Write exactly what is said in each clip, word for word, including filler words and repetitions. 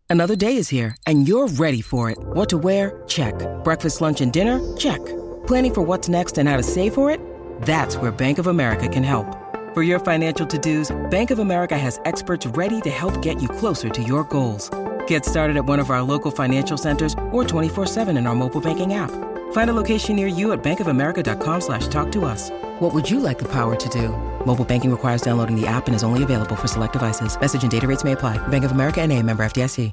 Another day is here, and you're ready for it. What to wear? Check. Breakfast, lunch, and dinner? Check. Planning for what's next and how to save for it? That's where Bank of America can help. For your financial to-dos, Bank of America has experts ready to help get you closer to your goals. Get started at one of our local financial centers or twenty-four seven in our mobile banking app. Find a location near you at bankofamerica.com slash talk to us. What would you like the power to do? Mobile banking requires downloading the app and is only available for select devices. Message and data rates may apply. Bank of America N A, member F D I C.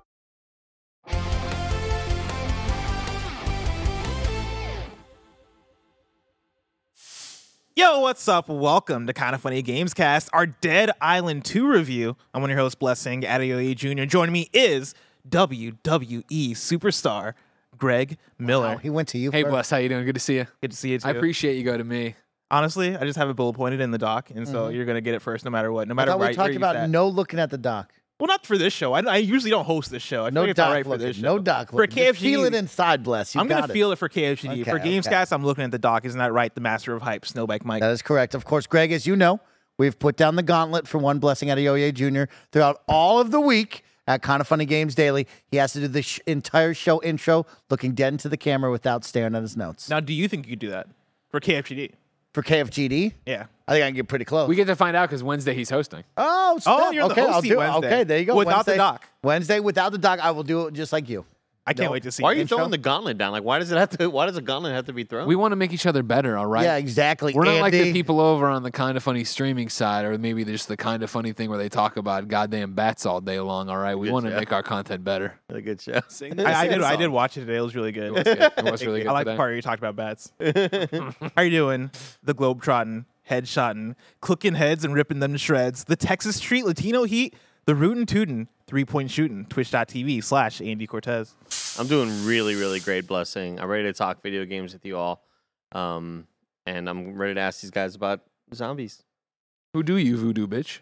Yo, what's up? Welcome to Kinda Funny Gamescast, our Dead Island two review. I'm one of your hosts, Blessing Adeoye Junior Joining me is W W E superstar Greg Miller. Wow, he went to you Hey, first. Bless, how you doing? Good to see you. Good to see you too. I appreciate you go to me. Honestly, I just have it bullet pointed in the doc, and so Mhm. you're gonna get it first, no matter what, no I matter thought right we talked where you about sat. no looking at the doc. Well, not for this show. I, I usually don't host this show. I No think it's all doc right for looking. this show. No doc For looking. K F Just G, feel it inside, Bless. You I'm got gonna it. feel it for K F G D. Okay, for okay. Gamescast, I'm looking at the doc. Isn't that right? The master of hype, Snowbike Mike. That is correct. Of course, Greg, as you know, we've put down the gauntlet for one Blessing Adeoye Junior throughout all of the week at Kinda Funny Games Daily. He has to do the sh- entire show intro looking dead into the camera without staring at his notes. Now, do you think you could do that for K F G D? For K F G D, Yeah. I think I can get pretty close. We get to find out because Wednesday he's hosting. oh, Oh, snap. you're in the okay, host I'll seat do it. Wednesday. Okay, there you go. Without the Wednesday- doc. Wednesday without the doc, I will do it just like you. I can't No. wait to see. Why are you Intro? throwing the gauntlet down? Like, why does it have to? Why does a gauntlet have to be thrown? We want to make each other better, all right? Yeah, exactly. We're not like the Andy. people over on the Kind of Funny streaming side, or maybe just the Kind of Funny thing where they talk about goddamn bats all day long, all right? We Good want to show. make our content better. a good show. I, I did. I did watch it today. It was really good. It was good. It was really good I like the today. part where you talked about bats. How you doing? The globe-trotting, head-shotting, clicking heads and ripping them to shreds. The Texas Street Latino Heat, the rootin' tootin', three-point shooting. Twitch.tv slash Andy Cortez. I'm doing really, really great, Blessing. I'm ready to talk video games with you all, um, and I'm ready to ask these guys about zombies. Who do you, voodoo bitch?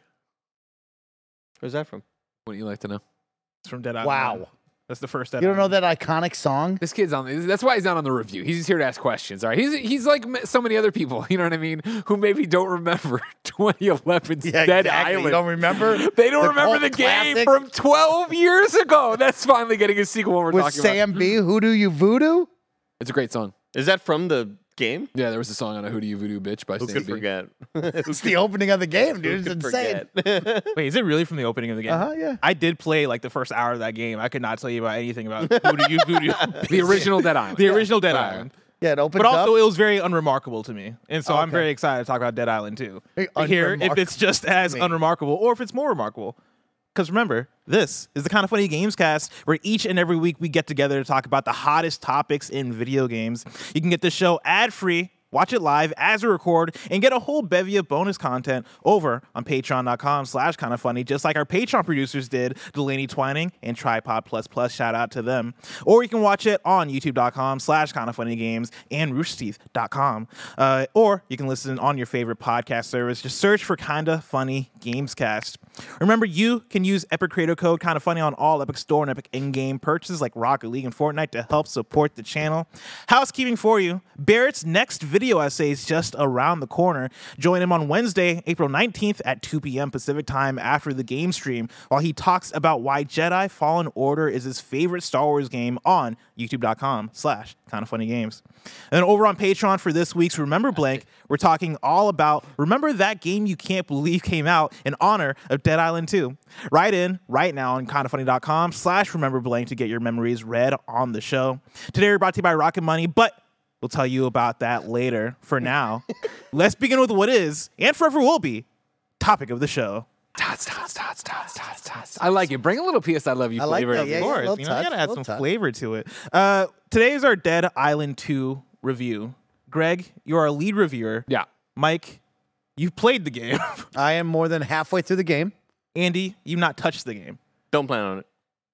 Where's that from? Wouldn't you like to know? It's from Dead Island. Wow. That's the first Dead You don't know Island. that iconic song? This kid's on. That's why he's not on the review. He's just here to ask questions. All right. He's he's like m- so many other people. You know what I mean? Who maybe don't remember twenty eleven's Dead Island. You don't remember? They don't The remember cult the game classic? from twelve years ago. That's finally getting a sequel. When we're With talking Sam about. B. Who do you voodoo? It's a great song. Is that from the game? Yeah, there was a song on a Who Do You Voodoo Bitch by Who Sam could B. forget? It's the opening of the game, dude. Who It's could insane. forget? Wait, is it really from the opening of the game? Uh huh. Yeah. I did play like the first hour of that game. I could not tell you about anything about who do you who do you The original Dead Island. the original Dead Right. Island. Yeah. It opens But also, up. it was very unremarkable to me, and so I'm Okay. very excited to talk about Dead Island too. Very To hear if unremarkable it's just as to me. unremarkable or if it's more remarkable. Because remember, this is the Kind of Funny Gamescast, where each and every week we get together to talk about the hottest topics in video games. You can get the show ad-free, watch it live as we record, and get a whole bevy of bonus content over on patreon.com slash kind of funny, just like our Patreon producers did, Delaney Twining and Tripod Plus Plus. Shout out to them. Or you can watch it on youtube.com slash kind of funny games and roosterteeth dot com. Uh, or you can listen on your favorite podcast service. Just search for Kinda Funny Gamescast. Remember, you can use Epic Creator Code Kinda Funny on all Epic Store and Epic in-game purchases like Rocket League and Fortnite to help support the channel. Housekeeping for you. Barrett's next video essay is just around the corner. Join him on Wednesday, April nineteenth at two p.m. Pacific time after the game stream while he talks about why Jedi Fallen Order is his favorite Star Wars game on youtube.com slash kind of funny games. And then over on Patreon for this week's Remember Blank, we're talking all about remember that game you can't believe came out in honor of Dead Island two. Write in right now on kindoffunny.com slash remember blank to get your memories read on the show. Today we're brought to you by Rocket Money, but we'll tell you about that later. For now, let's begin with what is, and forever will be, topic of the show. Tots, tots, tots, tots, tots, tots. I like it. Bring a little P S I love you I like flavor. that, yeah, Of yeah. course, little you know, you touch, gotta add little some touch. flavor to it. Uh, today is our Dead Island two review. Greg, you're our lead reviewer. Yeah. Mike, you've played the game. I am more than halfway through the game. Andy, you've not touched the game. Don't plan on it.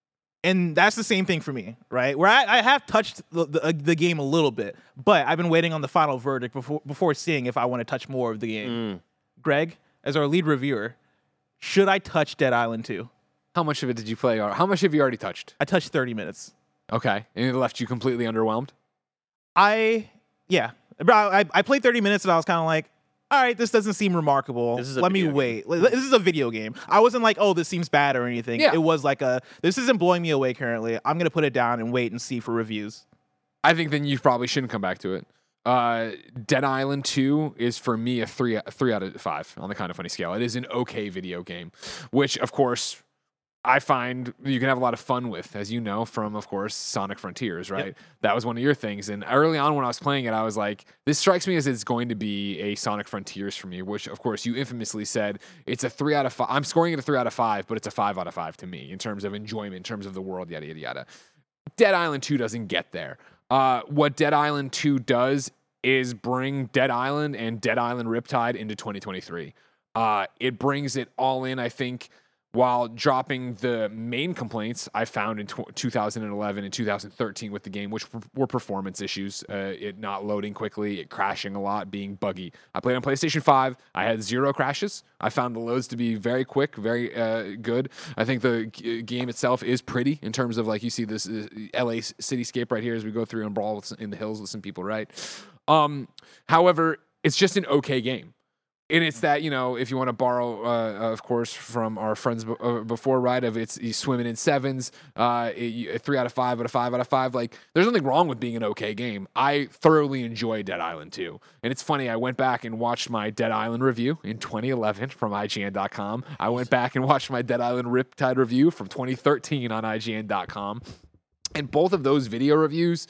And that's the same thing for me, right? Where I, I have touched the, the, uh, the game a little bit, but I've been waiting on the final verdict before before seeing if I want to touch more of the game. Mm. Greg, as our lead reviewer, should I touch Dead Island two? How much of it did you play? Or how much have you already touched? I touched thirty minutes. Okay. And it left you completely underwhelmed? I, yeah. Bro, I, I played thirty minutes and I was kind of like, all right, this doesn't seem remarkable. This is a Let me video wait. This is a video game. I wasn't like, oh, this seems bad or anything. Yeah. It was like a, this isn't blowing me away currently. I'm going to put it down and wait and see for reviews. I think then you probably shouldn't come back to it. Uh, Dead Island two is for me a three a three out of five on the Kind of Funny scale. It is an okay video game, which of course I find you can have a lot of fun with, as you know from, of course, Sonic Frontiers, right? Yep. That was one of your things. And early on when I was playing it, I was like, this strikes me as it's going to be a Sonic Frontiers for me, which of course you infamously said it's a three out of five. I'm scoring it a three out of five, but it's a five out of five to me in terms of enjoyment, in terms of the world, yada, yada, yada. Dead Island two doesn't get there. Uh, what Dead Island two does is bring Dead Island and Dead Island Riptide into twenty twenty-three. Uh, it brings it all in, I think, while dropping the main complaints I found in tw- two thousand eleven and two thousand thirteen with the game, which were performance issues, uh, it not loading quickly, it crashing a lot, being buggy. I played on PlayStation five. I had zero crashes. I found the loads to be very quick, very uh, good. I think the g- game itself is pretty in terms of, like, you see this uh, L A cityscape right here as we go through and brawl in the hills with some people, right? Um, however, it's just an okay game. And it's that, you know, if you want to borrow, uh, of course, from our friends b- uh, before, right, of it's he's swimming in sevens, uh, it, a three out of five out of five out of five. Like, there's nothing wrong with being an okay game. I thoroughly enjoy Dead Island two. And it's funny, I went back and watched my Dead Island review in twenty eleven from I G N dot com. I went back and watched my Dead Island Riptide review from twenty thirteen on I G N dot com. And both of those video reviews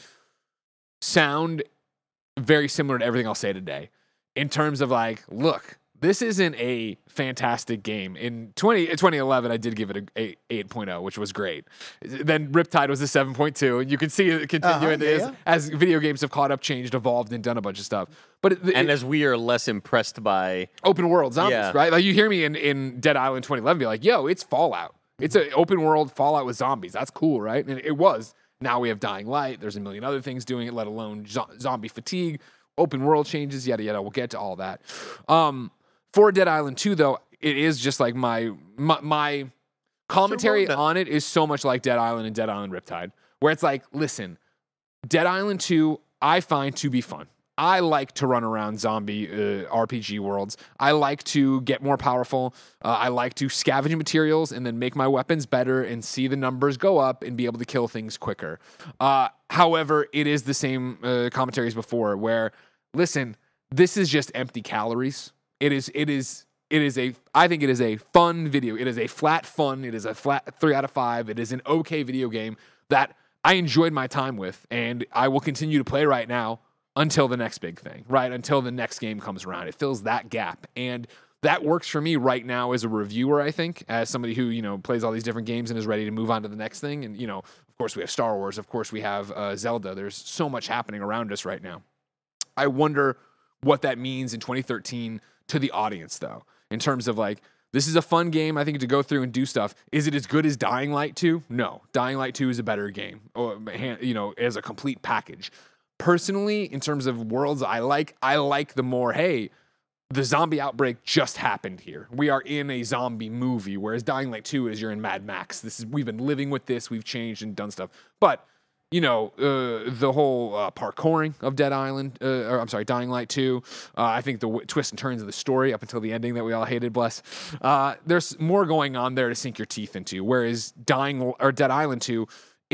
sound very similar to everything I'll say today. In terms of, like, look, this isn't a fantastic game. In twenty eleven, I did give it a eight point oh, which was great. Then Riptide was a seven point two, and you can see it continuing Uh-huh, yeah, as, yeah. as video games have caught up, changed, evolved, and done a bunch of stuff. But it, And it, as we are less impressed by open world zombies, Yeah. right? Like, you hear me in, in Dead Island twenty eleven be like, yo, it's Fallout. It's an open world Fallout with zombies. That's cool, right? And it was. Now we have Dying Light. There's a million other things doing it, let alone zo- zombie fatigue, open world changes, yada, yada. We'll get to all that. Um, for Dead Island two, though, it is just like my my, my commentary Sure, on it is so much like Dead Island and Dead Island Riptide, where it's like, listen, Dead Island two, I find to be fun. I like to run around zombie uh, R P G worlds. I like to get more powerful. Uh, I like to scavenge materials and then make my weapons better and see the numbers go up and be able to kill things quicker. Uh, however, it is the same uh, commentary as before, where, listen, this is just empty calories. It is, it is, it is a, I think it is a fun video. It is a flat fun. It is a flat three out of five. It is an okay video game that I enjoyed my time with, and I will continue to play right now until the next big thing, right? Until the next game comes around. It fills that gap. And that works for me right now as a reviewer, I think, as somebody who, you know, plays all these different games and is ready to move on to the next thing. And, you know, of course we have Star Wars. Of course we have uh, Zelda. There's so much happening around us right now. I wonder what that means in twenty thirteen to the audience, though, in terms of, like, this is a fun game, I think, to go through and do stuff. Is it as good as Dying Light two? No. Dying Light two is a better game, or, you know, as a complete package. Personally, in terms of worlds I like, I like the more, hey, the zombie outbreak just happened here. We are in a zombie movie, whereas Dying Light two is you're in Mad Max. This is we've been living with this, we've changed and done stuff. But, you know, uh, the whole uh, parkouring of Dead Island, uh, or I'm sorry, Dying Light two, uh, I think the w- twists and turns of the story up until the ending that we all hated, bless. Uh, there's more going on there to sink your teeth into, whereas Dying or Dead Island two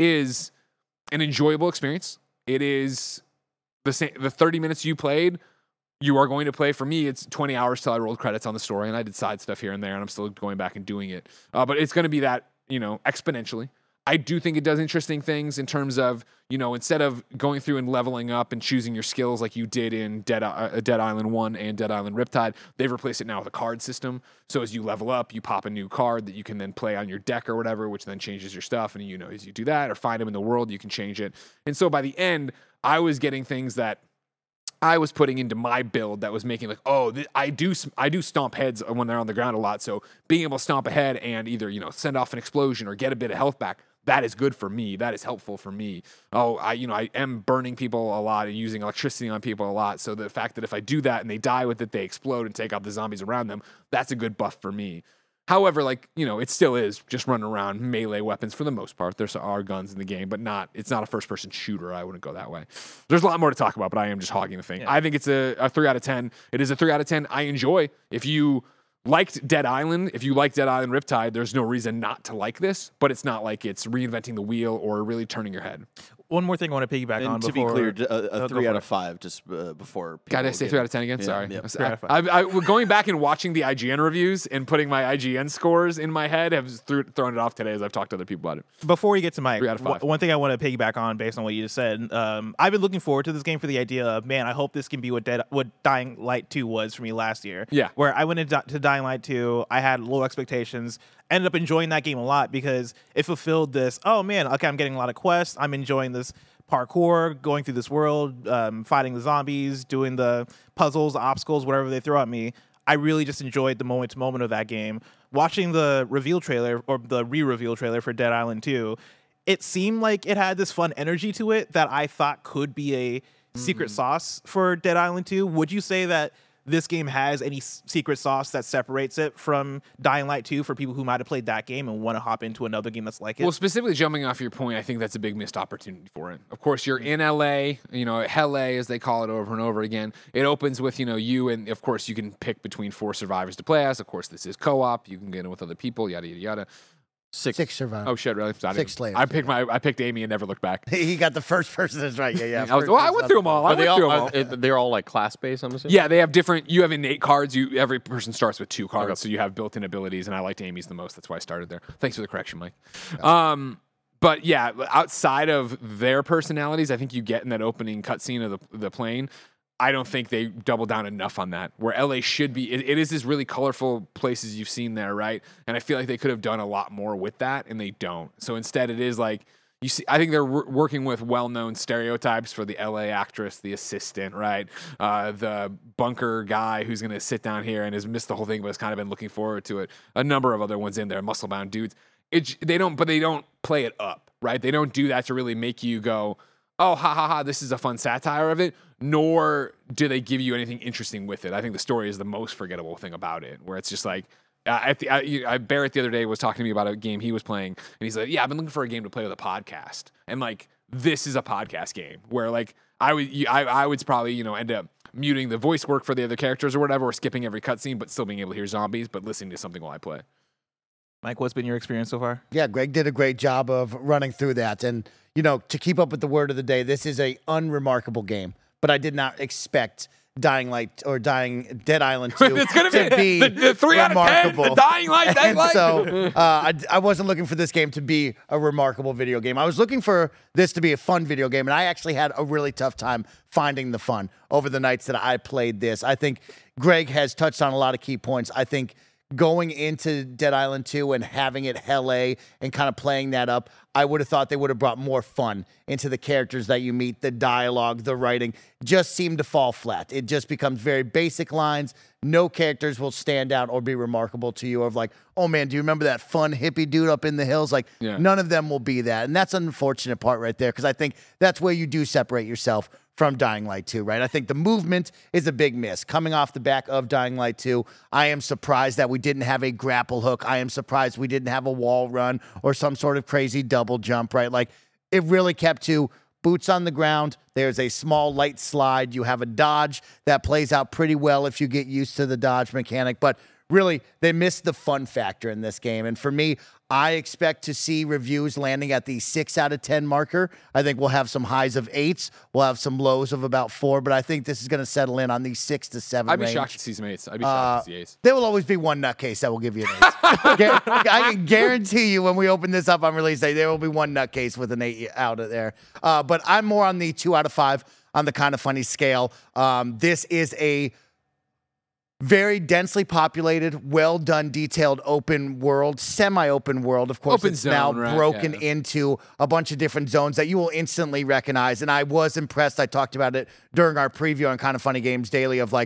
is an enjoyable experience. It is the same, the thirty minutes you played, you are going to play. For me, it's twenty hours till I rolled credits on the story, and I did side stuff here and there, and I'm still going back and doing it. Uh, but it's going to be that, you know, exponentially. I do think it does interesting things in terms of, you know, instead of going through and leveling up and choosing your skills like you did in Dead, uh, Dead Island one and Dead Island Riptide, they've replaced it now with a card system. So as you level up, you pop a new card that you can then play on your deck or whatever, which then changes your stuff. And, you know, as you do that or find them in the world, you can change it. And so by the end, I was getting things that I was putting into my build that was making like, oh, th- I do I do stomp heads when they're on the ground a lot. So being able to stomp a head and either, you know, send off an explosion or get a bit of health back, that is good for me. That is helpful for me. Oh, I, you know, I am burning people a lot and using electricity on people a lot. So the fact that if I do that and they die with it, they explode and take out the zombies around them, that's a good buff for me. However, like, you know, it still is just running around melee weapons for the most part. There's are guns in the game, but not it's not a first person shooter. I wouldn't go that way. There's a lot more to talk about, but I am just hogging the thing. Yeah. I think it's a, a three out of ten. It is a three out of ten. I enjoy. If you liked Dead Island, if you like Dead Island Riptide, there's no reason not to like this, but it's not like it's reinventing the wheel or really turning your head. One more thing I want to piggyback on And to before. be clear, a, Oh, a go three for out it. of five, just uh, before. God, I people say get- three out of ten again. Yeah, Sorry, yeah. Three out of five. I, I, I, going back and watching the I G N reviews and putting my I G N scores in my head have threw, thrown it off today as I've talked to other people about it. Before we get to Mike, Three out of five. w- one thing I want to piggyback on based on what you just said, um, I've been looking forward to this game for the idea of, man, I hope this can be what Dead, what Dying Light two was for me last year. Yeah. Where I went into to Dying Light two, I had low expectations, ended up enjoying that game a lot because it fulfilled this, oh man, okay, I'm getting a lot of quests, I'm enjoying this parkour, going through this world, um, fighting the zombies, doing the puzzles, obstacles, whatever they throw at me. I really just enjoyed the moment to moment of that game. Watching the reveal trailer or the re-reveal trailer for Dead Island two, it seemed like it had this fun energy to it that I thought could be a secret sauce for Dead Island two. Would you say that this game has any s- secret sauce that separates it from Dying Light two for people who might have played that game and want to hop into another game that's like it? Well, specifically jumping off your point, I think that's a big missed opportunity for it. Of course, you're in L A, you know, Hell A, as they call it over and over again. It opens with, you know, you and, of course, you can pick between four survivors to play as. Of course, this is co-op. You can get in with other people, yada, yada, yada. Six. Six survivors. Oh, shit, really? I Six didn't- Slayers, I picked my, I picked Amy and never looked back. He got the first person that's right. Yeah, yeah. I, was, First well, I person went up. through them all. I Are they went all, through them all. are, it- they're all like class based, I'm assuming? Yeah, they have different. You have innate cards. You every person starts with two cards, so you have built-in abilities. And I liked Amy's the most. That's why I started there. Thanks for the correction, Mike. Um, but yeah, outside of their personalities, I think you get in that opening cutscene of the the plane. I don't think they double down enough on that. Where L A should be, it, it is this really colorful places you've seen there, right? And I feel like they could have done a lot more with that, and they don't. So instead, it is like. You see, I think they're w- working with well-known stereotypes for the L A actress, the assistant, right? Uh, the bunker guy who's going to sit down here and has missed the whole thing, but has kind of been looking forward to it. A number of other ones in there, muscle-bound dudes. It, they don't, but they don't play it up, right? They don't do that to really make you go, oh, ha ha ha, this is a fun satire of it. Nor do they give you anything interesting with it. I think the story is the most forgettable thing about it, where it's just like. Uh, at the, I, I, Barrett the other day was talking to me about a game he was playing, and he's like, "Yeah, I've been looking for a game to play with a podcast." And like, this is a podcast game where like I would, you- I, I would probably you know end up muting the voice work for the other characters or whatever, or skipping every cutscene, but still being able to hear zombies, but listening to something while I play. Mike, what's been your experience so far? Yeah, Greg did a great job of running through that. And, you know, to keep up with the word of the day, this is a unremarkable game. But I did not expect Dying Light or Dying Dead Island two It's gonna to be, be the, the three out of ten, remarkable. the Dying Light, Dying And Light. so uh, I, I wasn't looking for this game to be a remarkable video game. I was looking for this to be a fun video game, and I actually had a really tough time finding the fun over the nights that I played this. I think Greg has touched on a lot of key points. I think going into Dead Island two and having it Hell A and kind of playing that up, I would have thought they would have brought more fun into the characters that you meet. The dialogue, the writing just seemed to fall flat. It just becomes very basic lines. No characters will stand out or be remarkable to you of like, oh man, do you remember that fun hippie dude up in the hills? Like Yeah. none of them will be that. And that's an unfortunate part right there because I think that's where you do separate yourself from Dying Light two, right? I think the movement is a big miss. Coming off the back of Dying Light two, I am surprised that we didn't have a grapple hook. I am surprised we didn't have a wall run or some sort of crazy double jump, right? Like, it really kept to boots on the ground. There's a small light slide. You have a dodge that plays out pretty well if you get used to the dodge mechanic. But really, they missed the fun factor in this game. And for me, I expect to see reviews landing at the six out of ten marker. I think we'll have some highs of eights. We'll have some lows of about four, but I think this is going to settle in on the six to seven I'd be range. shocked to see some eights. I'd be Uh, shocked to see eights. There will always be one nutcase that will give you an eight. Gar- I can guarantee you when we open this up on release day, there will be one nutcase with an eight out of there. Uh, but I'm more on the two out of five on the kind of funny scale. Um, this is a very densely populated, well done, detailed open world, semi-open world. Of course, Open it's zone, now right, broken yeah. into a bunch of different zones that you will instantly recognize. And I was impressed. I talked about it during our preview on Kind of Funny Games Daily of like,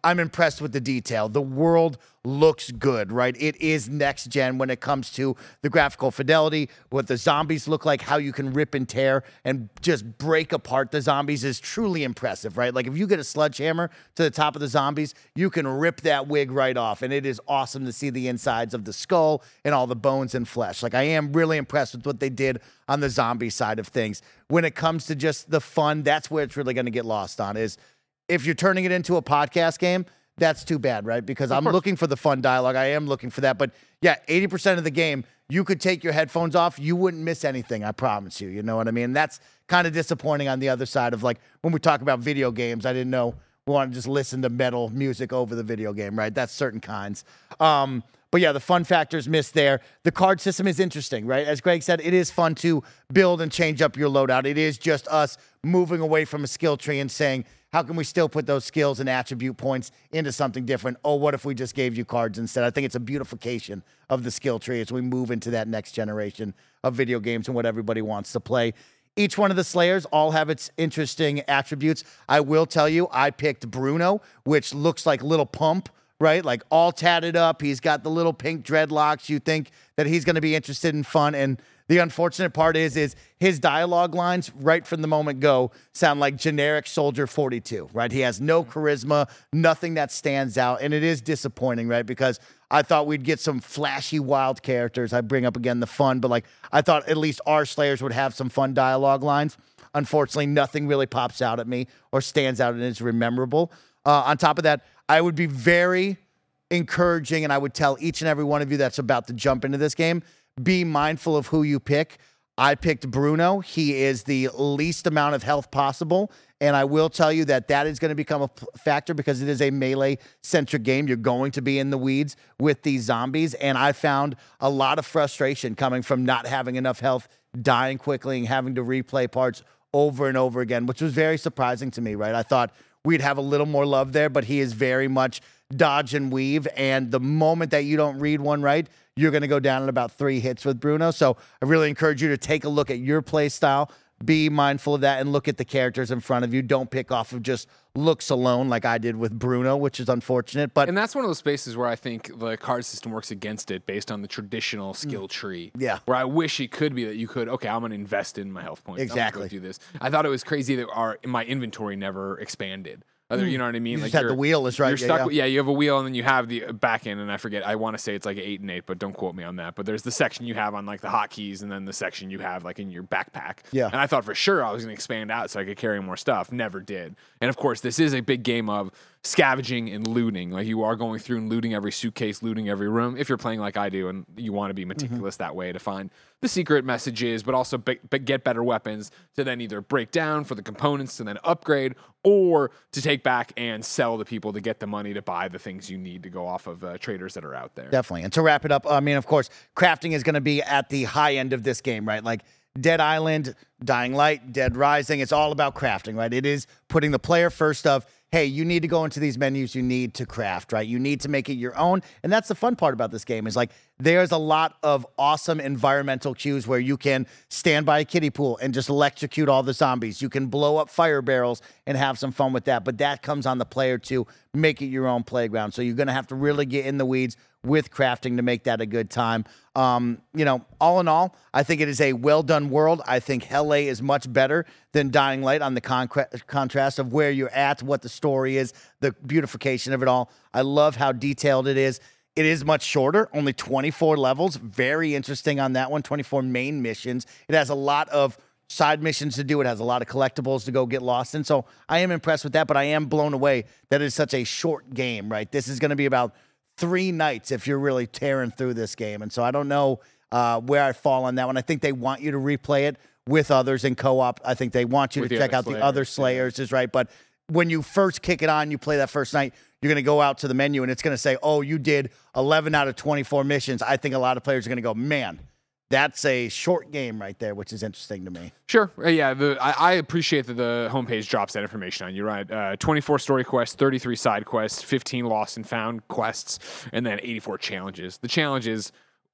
I'm impressed with the detail. The world looks good, right? It is next gen when it comes to the graphical fidelity, what the zombies look like, how you can rip and tear and just break apart the zombies is truly impressive, right? Like if you get a sledgehammer to the top of the zombies, you can rip that wig right off. And it is awesome to see the insides of the skull and all the bones and flesh. Like I am really impressed with what they did on the zombie side of things. When it comes to just the fun, that's where it's really going to get lost on is if you're turning it into a podcast game, that's too bad, right? Because I'm looking for the fun dialogue. I am looking for that. But yeah, eighty percent of the game, you could take your headphones off. You wouldn't miss anything, I promise you. You know what I mean? That's kind of disappointing on the other side of like when we talk about video games, I didn't know we want to just listen to metal music over the video game, right? That's certain kinds. Um, but yeah, the fun factor's missed there. The card system is interesting, right? As Greg said, it is fun to build and change up your loadout. It is just us moving away from a skill tree and saying, how can we still put those skills and attribute points into something different? Oh, what if we just gave you cards instead? I think it's a beautification of the skill tree as we move into that next generation of video games and what everybody wants to play. Each one of the Slayers all have its interesting attributes. I will tell you, I picked Bruno, which looks like Little Pump, right? Like all tatted up. He's got the little pink dreadlocks. You think that he's going to be interested in fun. And the unfortunate part is, is his dialogue lines right from the moment go sound like generic Soldier forty-two, right? He has no charisma, nothing that stands out. And it is disappointing, right? Because I thought we'd get some flashy, wild characters. I bring up again the fun, but like I thought at least our Slayers would have some fun dialogue lines. Unfortunately, nothing really pops out at me or stands out and is rememberable. Uh, on top of that, I would be very encouraging, and I would tell each and every one of you that's about to jump into this game, be mindful of who you pick. I picked Bruno. He is the least amount of health possible, and I will tell you that that is going to become a p- factor because it is a melee-centric game. You're going to be in the weeds with these zombies, and I found a lot of frustration coming from not having enough health, dying quickly, and having to replay parts over and over again, which was very surprising to me, right? I thought we'd have a little more love there, but he is very much dodge and weave, and the moment that you don't read one right, you're going to go down in about three hits with Bruno. So I really encourage you to take a look at your play style, be mindful of that, and look at the characters in front of you. Don't pick off of just looks alone like I did with Bruno, which is unfortunate. But And that's one of those spaces where I think the card system works against it based on the traditional skill tree. Yeah. Where I wish it could be that you could, okay, I'm going to invest in my health points. I'm Exactly. gonna go do this. I thought it was crazy that our my inventory never expanded. Other, you know what I mean? You like just had you're- the wheel is right. You're Yeah, stuck. yeah. With, yeah, you have a wheel, and then you have the back end, and I forget. I want to say it's like eight and eight, but don't quote me on that. But there's the section you have on like the hotkeys, and then the section you have like in your backpack. Yeah. And I thought for sure I was going to expand out so I could carry more stuff. Never did. And of course, this is a big game of scavenging and looting. Like you are going through and looting every suitcase, looting every room. If you're playing like I do, and you want to be meticulous Mm-hmm. that way to find the secret messages, but also be, be get better weapons to then either break down for the components to then upgrade, or to take back and sell to people to get the money to buy the things you need to go off of uh, traders that are out there. Definitely. And to wrap it up, I mean, of course, crafting is going to be at the high end of this game, right? Like Dead Island, Dying Light, Dead Rising, it's all about crafting, right? It is putting the player first of, hey, you need to go into these menus, you need to craft, right? You need to make it your own. And that's the fun part about this game is like there's a lot of awesome environmental cues where you can stand by a kiddie pool and just electrocute all the zombies. You can blow up fire barrels and have some fun with that. But that comes on the player to make it your own playground. So you're going to have to really get in the weeds with crafting to make that a good time. Um, you know, all in all, I think it is a well-done world. I think Hell A is much better than Dying Light on the con- contrast of where you're at, what the story is, the beautification of it all. I love how detailed it is. It is much shorter, only twenty-four levels. Very interesting on that one, twenty-four main missions. It has a lot of side missions to do. It has a lot of collectibles to go get lost in. So I am impressed with that, but I am blown away that it's such a short game, right? This is going to be about three nights if you're really tearing through this game. And so I don't know uh, where I fall on that one. I think they want you to replay it with others in co-op. I think they want you With to the check other out the Slayers, other yeah. Slayers, is right. But when you first kick it on, you play that first night, you're going to go out to the menu and it's going to say, oh, you did eleven out of twenty-four missions. I think a lot of players are going to go, man, that's a short game right there, which is interesting to me. Sure. Uh, yeah. The, I, I appreciate that the homepage drops that information on you, right? Uh, twenty-four story quests, thirty-three side quests, fifteen lost and found quests, and then eighty-four challenges. The challenges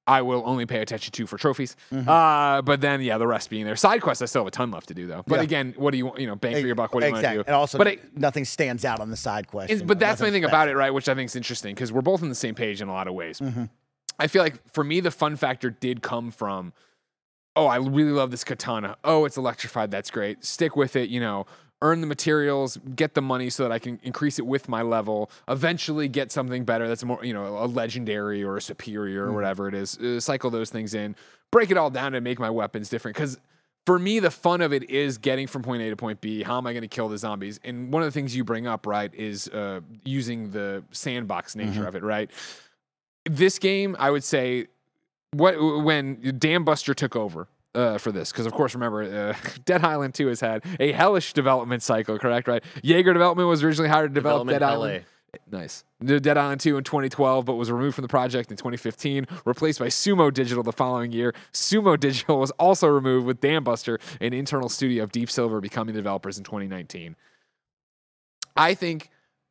I will only pay attention to for trophies. Mm-hmm. Uh, but then, yeah, the rest being there. Side quests, I still have a ton left to do, though. But Yeah. again, what do you want? You know, bang for your buck. What do you exactly. want to do? And also, but it, nothing stands out on the side quest. it's- you but know, that's my nothing thing about it, special. right? Which I think is interesting because we're both on the same page in a lot of ways. Mm-hmm. I feel like for me, the fun factor did come from, oh, I really love this katana. Oh, it's electrified. That's great. Stick with it. You know, earn the materials, get the money so that I can increase it with my level. Eventually, get something better that's more, you know, a legendary or a superior or Mm-hmm. whatever it is. Uh, cycle those things in, break it all down, and make my weapons different. Because for me, the fun of it is getting from point A to point B. How am I going to kill the zombies? And one of the things you bring up, right, is uh, using the sandbox nature Mm-hmm. of it, right? This game, I would say, what when Dam Buster took over uh, for this, because of course, remember, uh, Dead Island two has had a hellish development cycle, correct? Right? Jaeger Development was originally hired to develop Development Dead L A. Island. Nice. The Dead Island two in twenty twelve, but was removed from the project in twenty fifteen, replaced by Sumo Digital the following year. Sumo Digital was also removed with Dam Buster, an internal studio of Deep Silver, becoming the developers in twenty nineteen. I think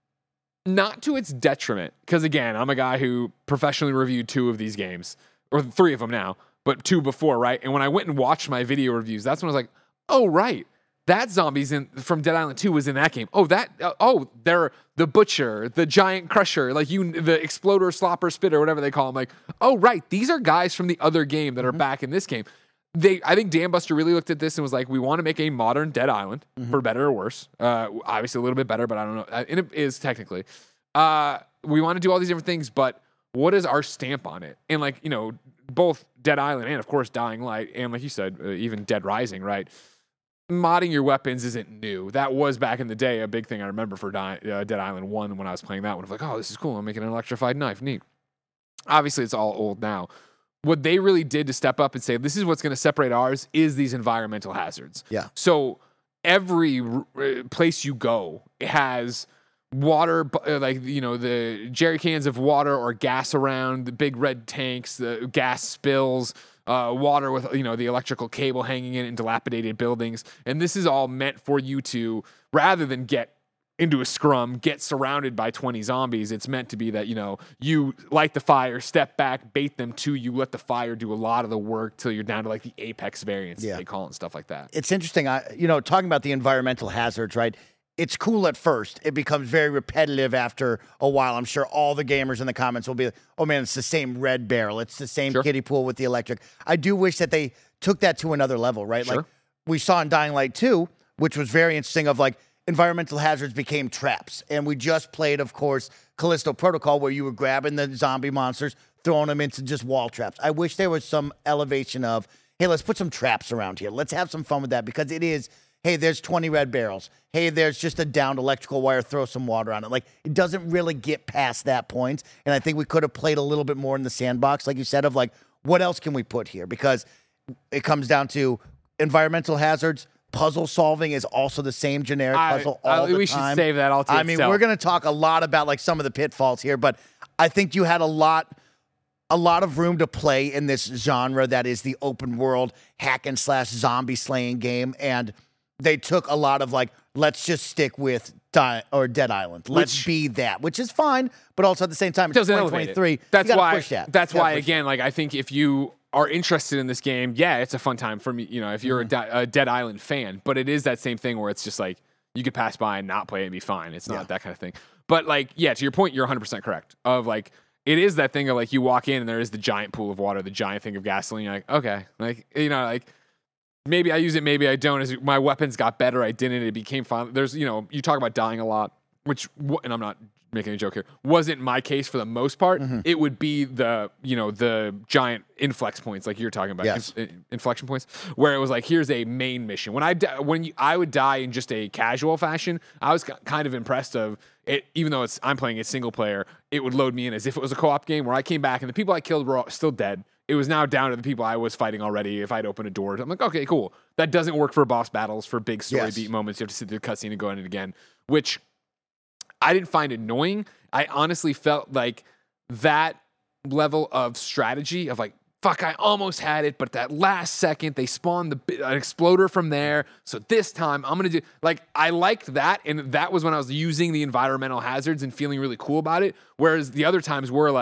not to its detriment, because again, I'm a guy who professionally reviewed two of these games, or three of them now, but two before, right? And when I went and watched my video reviews, that's when I was like, oh, right. That zombies in from Dead Island two was in that game. Oh, that uh, oh, they're the butcher, the giant crusher, like you, the exploder, slopper, spitter, whatever they call them. Like, oh, right, these are guys from the other game that are back in this game. They, I think Dan Buster really looked at this and was like, we want to make a modern Dead Island, for better or worse. Uh, obviously a little bit better, but I don't know. Uh, And it is technically. Uh, we want to do all these different things, but what is our stamp on it? And like, you know, both Dead Island and of course Dying Light, and like you said, uh, even Dead Rising, right? Modding your weapons isn't new. That was back in the day a big thing I remember for Di- uh, Dead Island one when I was playing that one. Of like, oh, this is cool. I'm making an electrified knife. Neat. Obviously, it's all old now. What they really did to step up and say, this is what's going to separate ours is these environmental hazards. Yeah. So every uh, place you go has water, uh, like, you know, the jerry cans of water or gas around, the big red tanks, the gas spills, uh, water with, you know, the electrical cable hanging in, in dilapidated buildings. And this is all meant for you to, rather than get into a scrum, get surrounded by twenty zombies, it's meant to be that, you know, you light the fire, step back, bait them to you, let the fire do a lot of the work till you're down to like the apex variants, Yeah. they call it, and stuff like that. It's interesting. I, you know, talking about the environmental hazards, right? It's cool at first. It becomes very repetitive after a while. I'm sure all the gamers in the comments will be like, oh man, it's the same red barrel. It's the same Sure. kiddie pool with the electric. I do wish that they took that to another level, right? Sure. Like we saw in Dying Light two, which was very interesting of like environmental hazards became traps. And we just played, of course, Callisto Protocol where you were grabbing the zombie monsters, throwing them into just wall traps. I wish there was some elevation of, hey, let's put some traps around here. Let's have some fun with that because it is, hey, there's twenty red barrels. Hey, there's just a downed electrical wire, throw some water on it. Like, it doesn't really get past that point. And I think we could have played a little bit more in the sandbox, like you said, of like, what else can we put here? Because it comes down to environmental hazards. Puzzle solving is also the same generic I- puzzle I- all the we time. should save that all to I mean, itself. we're going to talk a lot about like some of the pitfalls here, but I think you had a lot a lot of room to play in this genre that is the open world hack and slash zombie slaying game. And they took a lot of like, let's just stick with Di- or Dead Island. Let's Which- be that, which is fine. But also at the same time, it's Doesn't twenty elevate it. twenty-three. That's you gotta why. push that. That's You gotta why push again, like I think if you are interested in this game, yeah, it's a fun time for me. You know, if you're a, Mm-hmm. Di- a Dead Island fan, but it is that same thing where it's just like you could pass by and not play it and be fine. It's not Yeah. that kind of thing. But like, yeah, to your point, you're one hundred percent correct. Of like, it is that thing of like you walk in and there is the giant pool of water, the giant thing of gasoline. You're like, okay, like you know, like. Maybe I use it, maybe I don't. As my weapons got better, I didn't. It became fun. There's, you know, you talk about dying a lot, which, and I'm not making a joke here, wasn't my case for the most part. Mm-hmm. It would be the, you know, the giant inflex points, like you're talking about, Yes. inf- inflection points, where it was like, here's a main mission. When I di- when you, I would die in just a casual fashion, I was k- kind of impressed of it. Even though it's I'm playing it single player, it would load me in as if it was a co-op game where I came back and the people I killed were all still dead. It was now down to the people I was fighting already. If I'd open a door, I'm like, okay, cool. That doesn't work for boss battles, for big story Yes. beat moments. You have to sit through the cutscene and go in it again, which I didn't find annoying. I honestly felt like that level of strategy of like, fuck, I almost had it, but that last second they spawned the bi- an exploder from there. So this time I'm gonna do like I liked that, and that was when I was using the environmental hazards and feeling really cool about it. Whereas the other times were like,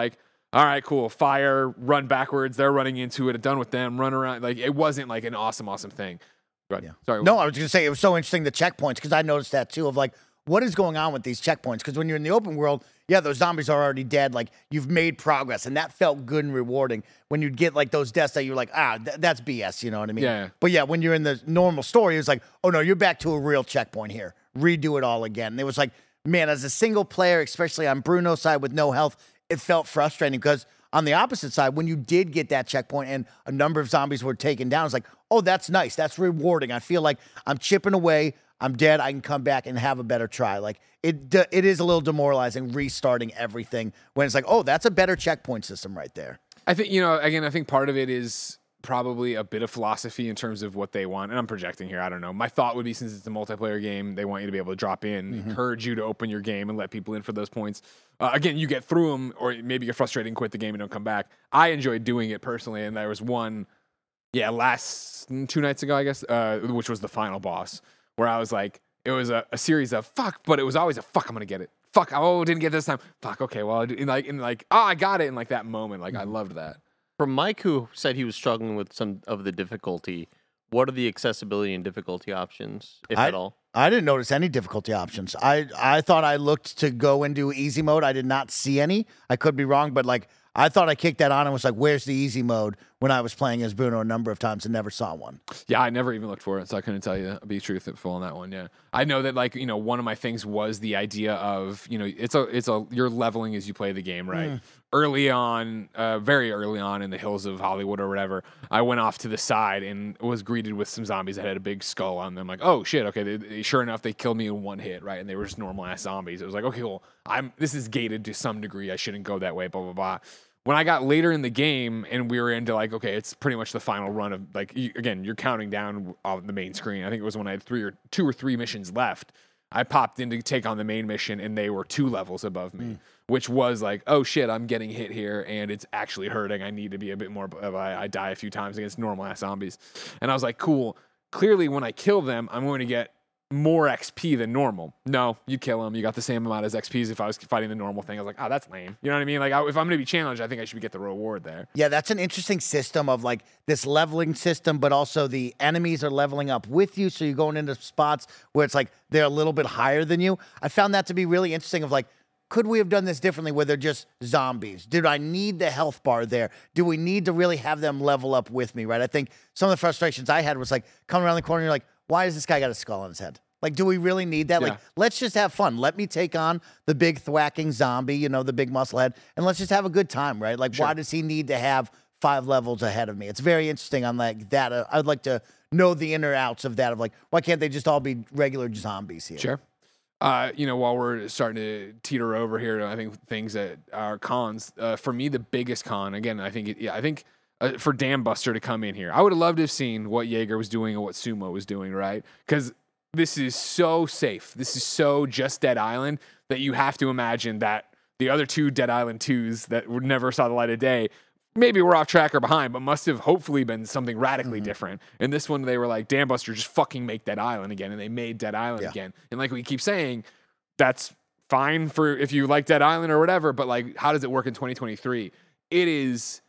all right, cool. Fire, run backwards. They're running into it. Done with them. Run around. Like it wasn't like an awesome, awesome thing. Go ahead. Yeah. Sorry. No, I was going to say it was so interesting, the checkpoints, because I noticed that too of like, what is going on with these checkpoints? Because when you're in the open world, yeah, those zombies are already dead. Like, you've made progress, and that felt good and rewarding. When you'd get, like, those deaths that you're like, ah, th- that's B S, you know what I mean? Yeah, yeah. But, yeah, when you're in the normal story, it's like, oh, no, you're back to a real checkpoint here. Redo it all again. And it was like, man, as a single player, especially on Bruno's side with no health, it felt frustrating because on the opposite side, when you did get that checkpoint and a number of zombies were taken down, it's like, oh, that's nice. That's rewarding. I feel like I'm chipping away. I'm dead. I can come back and have a better try. Like it, it is a little demoralizing restarting everything when it's like, oh, that's a better checkpoint system right there. I think, you know, again, I think part of it is probably a bit of philosophy in terms of what they want. And I'm projecting here. I don't know. My thought would be, since it's a multiplayer game, they want you to be able to drop in, mm-hmm. encourage you to open your game and let people in for those points. Uh, again, you get through them, or maybe you're frustrated and quit the game and don't come back. I enjoyed doing it personally. And there was one, yeah, last two nights ago, I guess, uh, which was the final boss, where I was like, it was a, a series of fuck, but it was always a fuck, I'm going to get it. Fuck, oh, didn't get this time. Fuck, okay, well, and like, and like, oh, I got it in like that moment. Like, I loved that. From Mike, who said he was struggling with some of the difficulty, what are the accessibility and difficulty options, if I, at all? I didn't notice any difficulty options. I, I thought I looked to go into easy mode. I did not see any. I could be wrong, but like, I thought I kicked that on and was like, where's the easy mode when I was playing as Bruno a number of times and never saw one. Yeah, I never even looked for it, so I couldn't tell you, be truthful on that one, yeah. I know that, like, you know, one of my things was the idea of, you know, it's a, it's a, you're leveling as you play the game, right? Mm. Early on, uh, very early on in the hills of Hollywood or whatever, I went off to the side and was greeted with some zombies that had a big skull on them. Like, oh shit, okay, they, they, sure enough, they killed me in one hit, right? And they were just normal ass zombies. It was like, okay, well, I'm, this is gated to some degree. I shouldn't go that way, blah, blah, blah. When I got later in the game and we were into like, okay, it's pretty much the final run of like, you, again, you're counting down on the main screen. I think it was when I had three or two or three missions left. I popped in to take on the main mission and they were two levels above me, mm. which was like, oh shit, I'm getting hit here and it's actually hurting. I need to be a bit more, I, I die a few times against normal ass zombies. And I was like, cool. Clearly when I kill them, I'm going to get more X P than normal. No, you kill him. You got the same amount as X P as if I was fighting the normal thing. I was like, oh, that's lame. You know what I mean? Like, I, if I'm going to be challenged, I think I should get the reward there. Yeah, that's an interesting system of like this leveling system, but also the enemies are leveling up with you. So you're going into spots where it's like they're a little bit higher than you. I found that to be really interesting of like, could we have done this differently where they're just zombies? Did I need the health bar there? Do we need to really have them level up with me, right? I think some of the frustrations I had was like coming around the corner, you're like, why does this guy got a skull on his head? Like, do we really need that? Yeah. Like, let's just have fun. Let me take on the big thwacking zombie, you know, the big muscle head, and let's just have a good time, right? Like, sure. Why does he need to have five levels ahead of me? It's very interesting on like that. Uh, I'd like to know the inner outs of that of like, why can't they just all be regular zombies here? Sure. Uh, you know, while we're starting to teeter over here, I think things that are cons, uh, for me, the biggest con, again, I think, it, yeah, I think uh, for Dam Buster to come in here, I would have loved to have seen what Jaeger was doing and what Sumo was doing, right? Because this is so safe. This is so just Dead Island that you have to imagine that the other two Dead Island twos that never saw the light of day, maybe we're off track or behind, but must have hopefully been something radically mm-hmm. different. And this one, they were like, Dam Buster, just fucking make Dead Island again. And they made Dead Island yeah. again. And like we keep saying, that's fine for if you like Dead Island or whatever, but like, how does it work in twenty twenty-three? It is,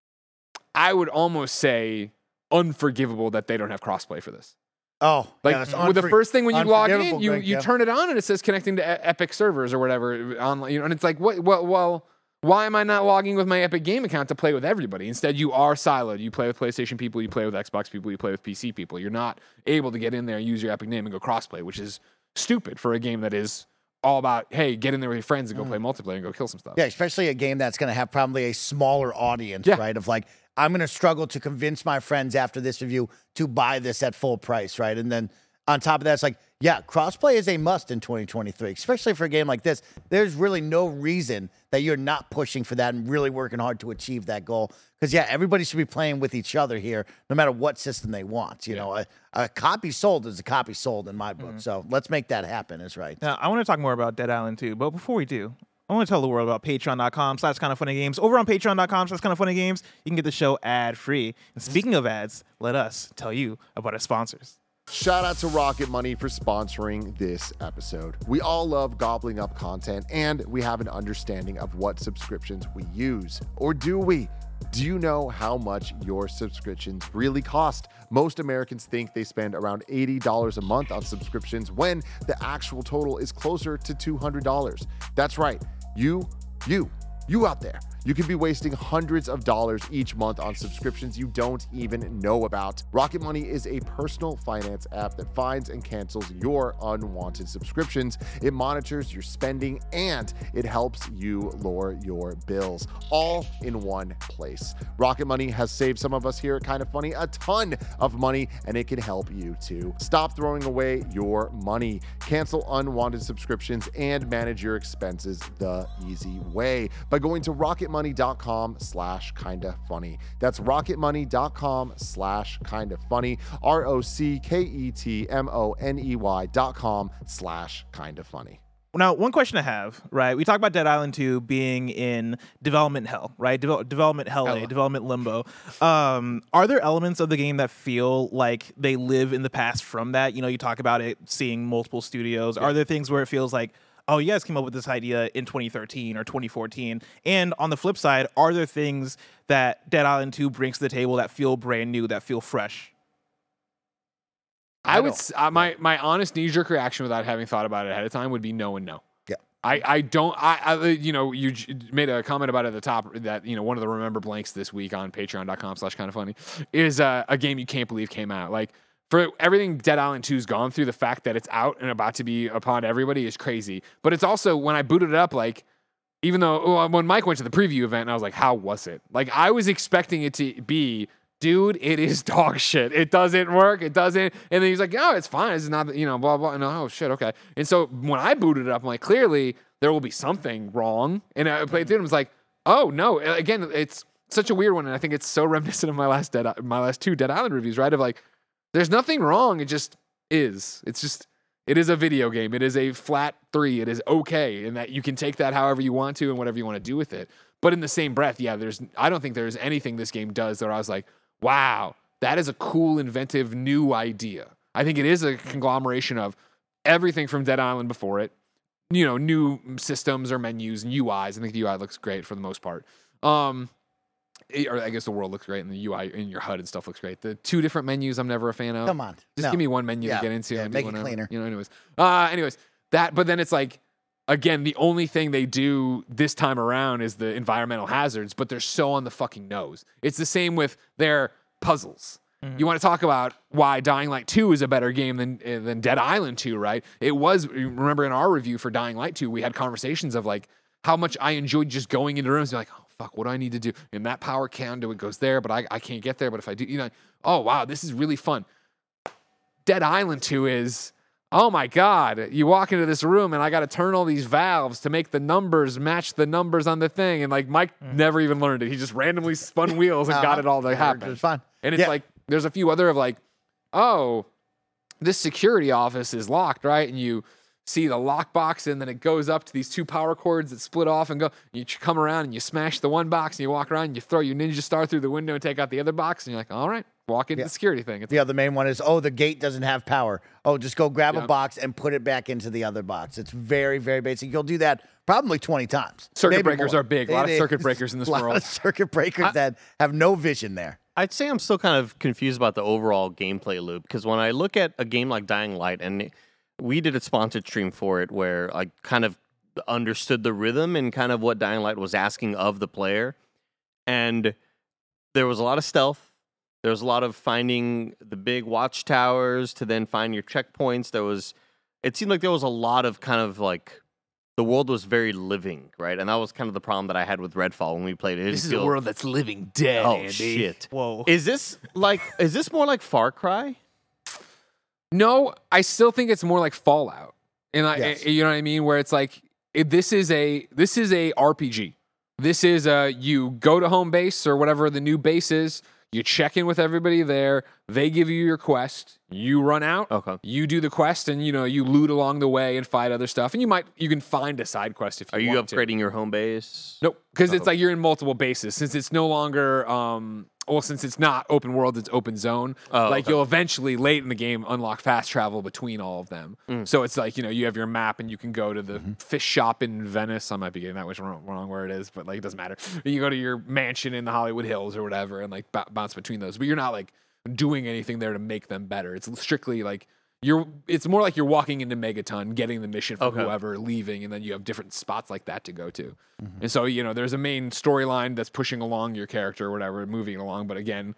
I would almost say, unforgivable that they don't have crossplay for this. Oh, like yeah, unfor- the first thing when you log in, you, Greg, you yeah. turn it on and it says connecting to e- Epic servers or whatever online, you know, and it's like, what, what, well, why am I not logging with my Epic game account to play with everybody? Instead, you are siloed. You play with PlayStation people, you play with Xbox people, you play with P C people. You're not able to get in there and use your Epic name and go crossplay, which is stupid for a game that is all about, hey, get in there with your friends and go mm. play multiplayer and go kill some stuff. Yeah, especially a game that's going to have probably a smaller audience, yeah. right? Of like, I'm going to struggle to convince my friends after this review to buy this at full price, right? And then on top of that, it's like, yeah, crossplay is a must in twenty twenty-three, especially for a game like this. There's really no reason that you're not pushing for that and really working hard to achieve that goal. Because, yeah, everybody should be playing with each other here, no matter what system they want. You yeah. know, a, a copy sold is a copy sold in my book. Mm-hmm. So let's make that happen is right. Now, I want to talk more about Dead Island too, but before we do, I want to tell the world about patreon.com slash kind of funny games. Over on patreon.com slash kind of funny games, you can get the show ad free. And speaking of ads, let us tell you about our sponsors. Shout out to Rocket Money for sponsoring this episode. We all love gobbling up content, and we have an understanding of what subscriptions we use. Or do we? Do you know how much your subscriptions really cost? Most Americans think they spend around eighty dollars a month on subscriptions when the actual total is closer to two hundred dollars. That's right. You, you, you out there. You could be wasting hundreds of dollars each month on subscriptions you don't even know about. Rocket Money is a personal finance app that finds and cancels your unwanted subscriptions. It monitors your spending and it helps you lower your bills, all in one place. Rocket Money has saved some of us here at Kind of Funny a ton of money, and it can help you too. Stop throwing away your money. Cancel unwanted subscriptions and manage your expenses the easy way by going to Rocket Money. rocketmoney.com slash kinda funny. That's rocketmoney.com slash kinda funny. R O C K E T M O N E Y dot com slash kinda funny. Now, one question I have, right? We talk about Dead Island two being in development hell, right? De- development hell, Hella. development limbo. Um, are there elements of the game that feel like they live in the past from that? You know, you talk about it seeing multiple studios. Are there things where it feels like, oh, you guys came up with this idea in twenty thirteen or twenty fourteen? And on the flip side, are there things that Dead Island two brings to the table that feel brand new, that feel fresh? I, I would s- uh, my my honest knee jerk reaction without having thought about it ahead of time would be no and no. Yeah. I, I don't I, I you know you j- made a comment about it at the top that you know one of the remember blanks this week on patreon.com slash kind of funny is uh, a game you can't believe came out. Like for everything Dead Island two's gone through, the fact that it's out and about to be upon everybody is crazy. But it's also, when I booted it up, like, even though well, when Mike went to the preview event, I was like, how was it? Like, I was expecting it to be, dude, it is dog shit. It doesn't work. It doesn't. And then he's like, no, it's fine. It's not, you know, blah, blah. And oh, shit, okay. And so when I booted it up, I'm like, clearly there will be something wrong. And I played through it and was like, oh, no. Again, it's such a weird one. And I think it's so reminiscent of my last Dead, my last two Dead Island reviews, right? Of like, there's nothing wrong. It just is. It's just, it is a video game. It is a flat three. It is okay. And that you can take that however you want to and whatever you want to do with it. But in the same breath, yeah, there's, I don't think there's anything this game does that I was like, wow, that is a cool, inventive, new idea. I think it is a conglomeration of everything from Dead Island before it, you know, new systems or menus and U Is. I think the U I looks great for the most part. Um, It- or I guess the world looks great and the U I in your H U D and stuff looks great. The two different menus I'm never a fan of. Come on. Just No. give me one menu Yeah, to get into. yeah, and make do it whatever, cleaner. You know, anyways. Uh, anyways, that, but then it's like, again, the only thing they do this time around is the environmental hazards, but they're so on the fucking nose. It's the same with their puzzles. You want to talk about why Dying Light two is a better game than uh, than Dead Island two, right? It was, remember in our review for Dying Light two, we had conversations of like how much I enjoyed just going into rooms and be like, oh, fuck, what do I need to do? And that power conduit goes there, but I, I can't get there. But if I do, you know, oh, wow, this is really fun. Dead Island two is, oh my God, you walk into this room and I got to turn all these valves to make the numbers match the numbers on the thing. And like Mike never even learned it. He just randomly spun wheels and got Uh-huh. it all to It happen. was fun. And it's Yeah. like, there's a few other of like, oh, this security office is locked, right? And you see the lockbox and then it goes up to these two power cords that split off and go. You ch- come around and you smash the one box and you walk around and you throw your ninja star through the window and take out the other box. And you're like, all right, walk into Yeah. the security thing. It's The other main one is, oh, the gate doesn't have power. Oh, just go grab Yeah. a box and put it back into the other box. It's very, very basic. You'll do that probably twenty times. Circuit maybe breakers more. are big. A lot of It circuit is. breakers in this a lot world. Of circuit breakers that have no vision there. I'd say I'm still kind of confused about the overall gameplay loop because when I look at a game like Dying Light, and we did a sponsored stream for it where I kind of understood the rhythm and kind of what Dying Light was asking of the player, and there was a lot of stealth. There was a lot of finding the big watchtowers to then find your checkpoints. There was, it seemed like there was a lot of kind of like, the world was very living, right? And that was kind of the problem that I had with Redfall when we played it. It This is feel- a world that's living dead, Oh Andy. shit! Whoa. Is this like? Is this more like Far Cry? No, I still think it's more like Fallout. And I, Yes. you know what I mean? Where it's like, it, this is a, this is a R P G. This is a, you go to home base or whatever the new base is, you check in with everybody there, they give you your quest, you run out, Okay. you do the quest and, you know, you loot along the way and fight other stuff. And you might, you can find a side quest if you Are you want to. upgrading your home base? Nope, because it's Oh. like you're in multiple bases. Since it's no longer um, well, since it's not open world, it's open zone. Oh, like okay. you'll eventually late in the game unlock fast travel between all of them. Mm. So it's like, you know, you have your map and you can go to the fish shop in Venice. I might be getting that which wrong, wrong where it is, but like it doesn't matter. You go to your mansion in the Hollywood Hills or whatever and like b- bounce between those. But you're not like doing anything there to make them better. It's strictly like you're it's more like you're walking into Megaton, getting the mission from Okay. whoever, leaving, and then you have different spots like that to go to. Mm-hmm. And so, you know, there's a main storyline that's pushing along your character or whatever, moving along. But again,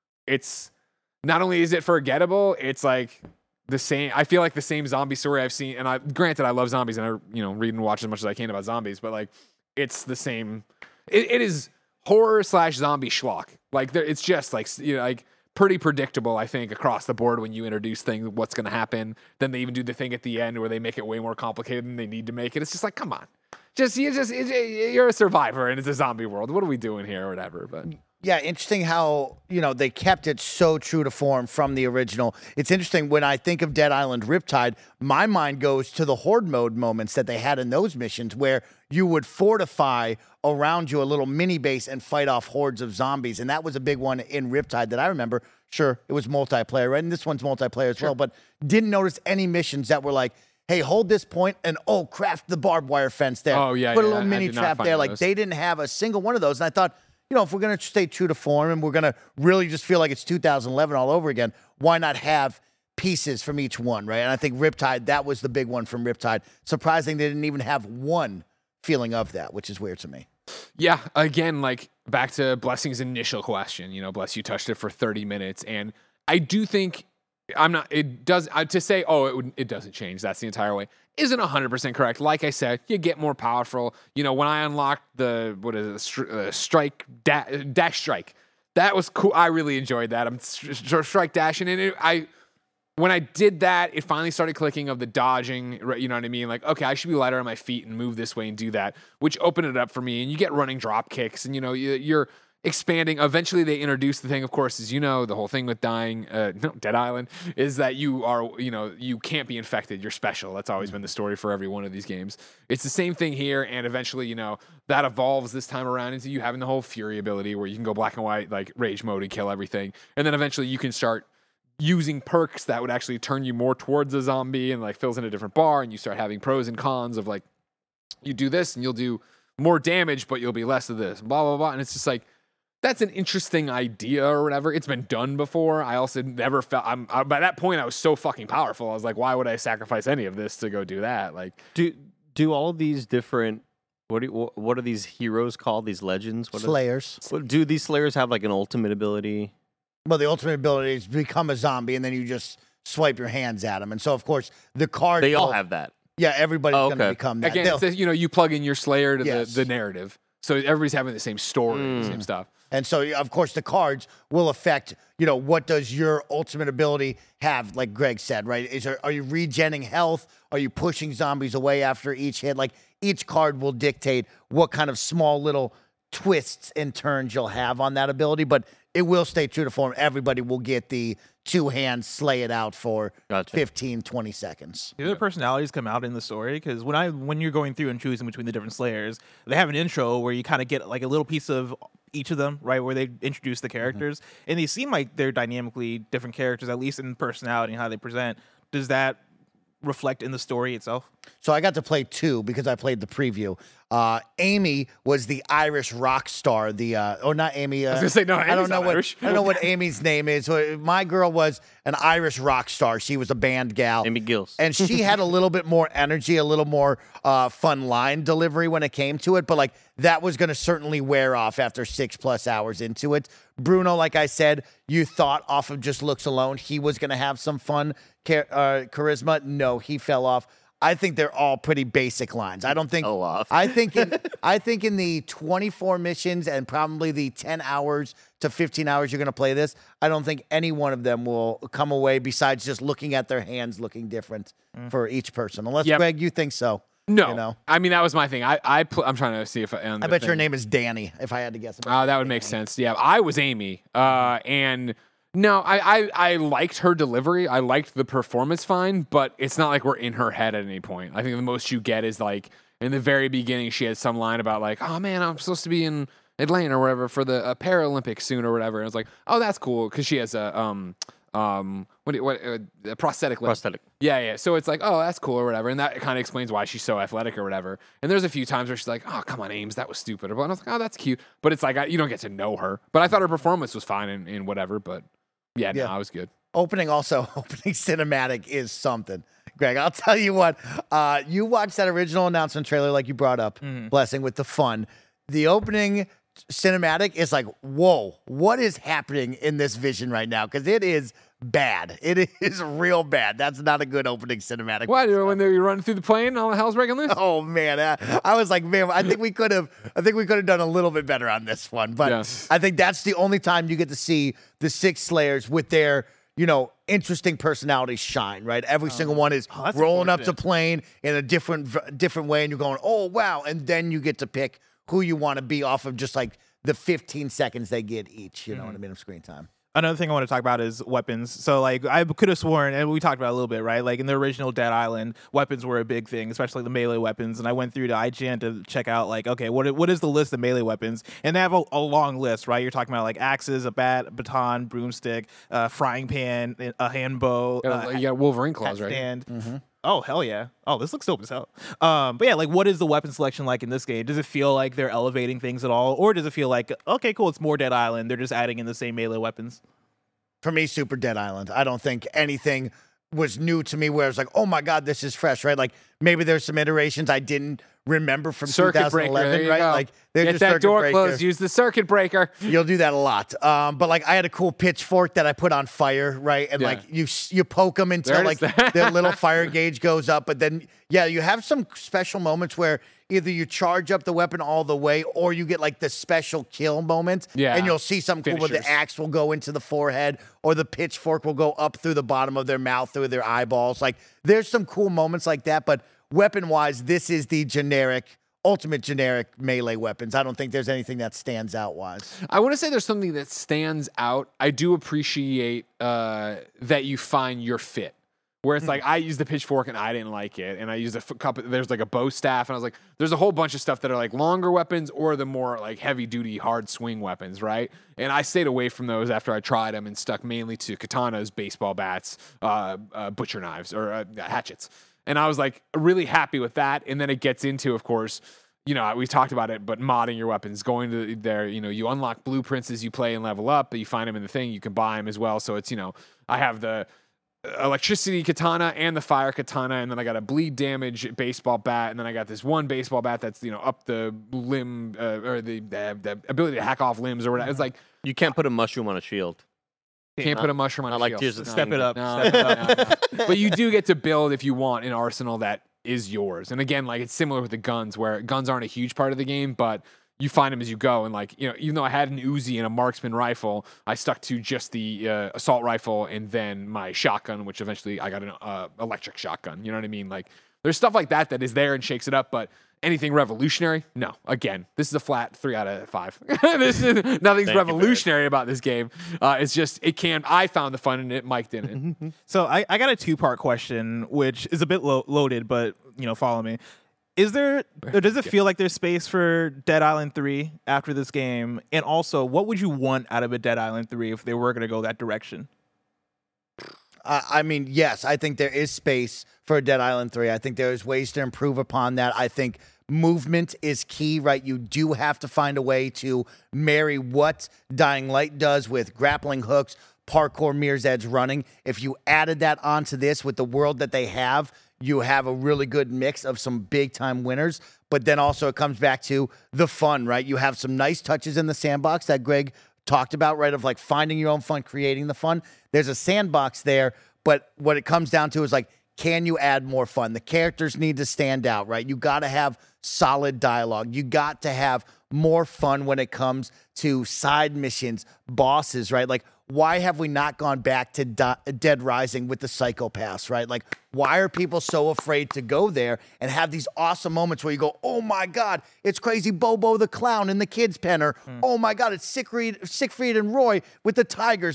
it's not only is it forgettable, it's like the same. I feel like the same zombie story I've seen. And I granted, I love zombies and I, you know, read and watch as much as I can about zombies, but like it's the same. It, it is horror slash zombie schlock. Like there, it's just like, you know, like pretty predictable, I think, across the board when you introduce things, what's going to happen. Then they even do the thing at the end where they make it way more complicated than they need to make it. It's just like, come on. Just you just it, you're a survivor and it's a zombie world. What are we doing here or whatever? But Yeah, interesting how, you know, they kept it so true to form from the original. It's interesting when I think of Dead Island Riptide, my mind goes to the horde mode moments that they had in those missions where you would fortify around you a little mini base and fight off hordes of zombies. And that was a big one in Riptide that I remember. Sure, it was multiplayer, right? And this one's multiplayer as Sure. well, but didn't notice any missions that were like, hey, hold this point and, oh, craft the barbed wire fence there. Oh, yeah, Put a yeah, little I- I mini did not trap find there. Like, those. they didn't have a single one of those. And I thought, you know, if we're going to stay true to form and we're going to really just feel like it's two thousand eleven all over again, why not have pieces from each one, right? And I think Riptide, that was the big one from Riptide. Surprising they didn't even have one feeling of that, which is weird to me. yeah, again, like back to Blessing's initial question, you know, Bless, you touched it for thirty minutes. And I do think I'm not, it does, uh, to say, oh, it, would, it doesn't change. That's the entire way. Isn't one hundred percent correct. Like I said, you get more powerful. You know, when I unlocked the, what is it, stri- uh, strike, da- dash strike, that was cool. I really enjoyed that. I'm stri- strike dashing and it, I, when I did that, it finally started clicking of the dodging, right, you know what I mean? Like, okay, I should be lighter on my feet and move this way and do that, which opened it up for me. And you get running drop kicks and, you know, you, you're expanding. Eventually they introduce the thing, of course, as you know, the whole thing with dying, uh, no, Dead Island, is that you are, you know, you can't be infected. You're special. That's always been the story for every one of these games. It's the same thing here. And eventually, you know, that evolves this time around into you having the whole Fury ability where you can go black and white, like rage mode and kill everything. And then eventually you can start using perks that would actually turn you more towards a zombie and like fills in a different bar. And you start having pros and cons of like, you do this and you'll do more damage, but you'll be less of this, blah, blah, blah. And it's just like, that's an interesting idea or whatever. It's been done before. I also never felt, I'm I, by that point I was so fucking powerful. I was like, why would I sacrifice any of this to go do that? Like, Do do all of these different what do you, what are these heroes called? These legends? What are, Slayers. what, do these Slayers have like an ultimate ability? Well, the ultimate ability is become a zombie, and then you just swipe your hands at them. And so, of course, the card. They all will- have that. Yeah, everybody's Oh, going to okay. become that. again, They'll- it's the- you know, you plug in your Slayer to Yes. the, the narrative. So everybody's having the same story, the same stuff. And so, of course, the cards will affect, you know, what does your ultimate ability have, like Greg said, right? Is there, are you regenning health? Are you pushing zombies away after each hit? Like, each card will dictate what kind of small little twists and turns you'll have on that ability, but it will stay true to form. Everybody will get the two hands, slay it out for Gotcha. fifteen, twenty seconds. Do the personalities come out in the story? Because when I when you're going through and choosing between the different Slayers, they have an intro where you kind of get like a little piece of each of them, right? Where they introduce the characters, and they seem like they're dynamically different characters, at least in personality and how they present. Does that reflect in the story itself? So I got to play two because I played the preview. Uh, Amy was the Irish rock star. The uh, or not Amy. Uh, I was gonna say, no, I Amy's don't know not what Irish. I don't know what Amy's name is. So my girl was an Irish rock star. She was a band gal. Amy Gills. And she had a little bit more energy, a little more uh, fun line delivery when it came to it. But like that was going to certainly wear off after six plus hours into it. Bruno, like I said, you thought off of just looks alone he was going to have some fun char- uh, charisma. No, he fell off. I think they're all pretty basic lines. I don't think. Fell off. I think. In, I think in the twenty-four missions and probably the ten hours to fifteen hours you're going to play this, I don't think any one of them will come away besides just looking at their hands looking different for each person. Unless Yep. Greg, you think so. No, You know? I mean, that was my thing. I, I pl- I'm trying to see if I, on I the bet your thing. name is Danny. If I had to guess. Oh, that would make sense. Yeah, I was Amy, uh, and no, I, I I liked her delivery. I liked the performance fine, but it's not like we're in her head at any point. I think the most you get is like in the very beginning, she had some line about like, "Oh man, I'm supposed to be in Atlanta or whatever for the uh, Paralympics soon or whatever. And I was like, oh, that's cool because she has a um um what do you- what uh, a prosthetic leg. Prosthetic. Yeah, yeah. So it's like, oh, that's cool or whatever, and that kind of explains why she's so athletic or whatever. And there's a few times where she's like, oh, come on, Ames, that was stupid. And I was like, oh, that's cute. But it's like I, you don't get to know her. But I thought her performance was fine and, and whatever. But yeah, Yeah. no, I was good. Opening also, opening cinematic is something. Greg, I'll tell you what, uh, you watched that original announcement trailer like you brought up, Blessing, with the fun. The opening cinematic is like, whoa, what is happening in this vision right now? Because it is bad. It is real bad. That's not a good opening cinematic. What, when they were running through the plane and all the hell's breaking loose? Oh man, I, I was like, man, I think we could have, I think we could have done a little bit better on this one. But Yeah. I think that's the only time you get to see the six Slayers with their, you know, interesting personalities shine. Right, every single one is Oh, that's rolling up to unfortunate. plane in a different, v- different way, and you're going, oh wow, and then you get to pick who you want to be off of just like the fifteen seconds they get each. You know what I mean, of screen time. Another thing I want to talk about is weapons. So, like, I could have sworn, and we talked about it a little bit, right? Like, in the original Dead Island, weapons were a big thing, especially the melee weapons. And I went through to I G N to check out, like, okay, what what is the list of melee weapons? And they have a, a long list, right? You're talking about, like, axes, a bat, a baton, broomstick, uh, frying pan, a hand bow, You uh, got, you got Wolverine claws, hat right? stand. Oh, hell yeah. Oh, this looks dope as hell. Um, but yeah, like, what is the weapon selection like in this game? Does it feel like they're elevating things at all? Or does it feel like, okay, cool, it's more Dead Island. They're just adding in the same melee weapons? For me, super Dead Island. I don't think anything was new to me where it's like, oh my God, this is fresh, right? Like maybe there's some iterations I didn't remember from Circuit breaker, twenty eleven, there you right? go. Like they're Get just that circuit door breaker. closed. Use the circuit breaker. You'll do that a lot. Um, but like I had a cool pitchfork that I put on fire, right? And Yeah. like you s- you poke them until There like it is. the little fire gauge goes up. But then yeah, you have some special moments where either you charge up the weapon all the way or you get like the special kill moment. Yeah. And you'll see something cool where the Finishers. axe will go into the forehead or the pitchfork will go up through the bottom of their mouth, through their eyeballs. Like there's some cool moments like that. But weapon wise, this is the generic, ultimate generic melee weapons. I don't think there's anything that stands out wise. I want to say there's something that stands out. I do appreciate uh, that you find your fit. Where it's like I used the pitchfork and I didn't like it, and I used a f- couple. There's like a bow staff, and I was like, there's a whole bunch of stuff that are like longer weapons or the more like heavy duty, hard swing weapons, right? And I stayed away from those after I tried them and stuck mainly to katanas, baseball bats, uh, uh, butcher knives, or uh, hatchets. And I was like really happy with that. And then it gets into, of course, you know, we talked about it, but modding your weapons, going to there, you know, you unlock blueprints as you play and level up, but you find them in the thing, you can buy them as well. So it's, you know, I have the electricity katana and the fire katana, and then I got a bleed damage baseball bat, and then I got this one baseball bat that's, you know, up the limb uh, or the, the the ability to hack off limbs or whatever. It's like You can't put a mushroom on a shield. can't Not- put a mushroom on not a like shield. Tears of the No, Step it up. no, Step no, it up. no, no. But you do get to build if you want an arsenal that is yours. And again, like it's similar with the guns, where guns aren't a huge part of the game, but you find them as you go. And like, you know, even though I had an Uzi and a marksman rifle, I stuck to just the uh, assault rifle and then my shotgun, which eventually I got an uh, electric shotgun. You know what I mean? Like there's stuff like that that is there and shakes it up, but anything revolutionary? No. Again, this is a flat three out of five. This is nothing's Thank you, revolutionary about this game. Uh, it's just it can. I found the fun in it. Mike didn't. So I, I got a two part question, which is a bit lo- loaded, but you know, follow me. Is there, or does it feel like there's space for Dead Island three after this game? And also, what would you want out of a Dead Island three if they were going to go that direction? Uh, I mean, yes, I think there is space for a Dead Island three. I think there's ways to improve upon that. I think movement is key, right? You do have to find a way to marry what Dying Light does with grappling hooks, parkour, Mirror's Edge running. If you added that onto this with the world that they have, you have a really good mix of some big time winners. But then also it comes back to the fun, right? You have some nice touches in the sandbox that Greg talked about, right? Of like finding your own fun, creating the fun. There's a sandbox there, but what it comes down to is like, can you add more fun? The characters need to stand out, right? You got to have solid dialogue. You got to have more fun when it comes to side missions, bosses, right? Like, why have we not gone back to Di- Dead Rising with the Psychopaths, right? Like, why are people so afraid to go there and have these awesome moments where you go, oh my God, it's crazy Bobo the Clown in the kids' pen, or oh my God, it's Siegfried, Siegfried and Roy with the tigers. Like,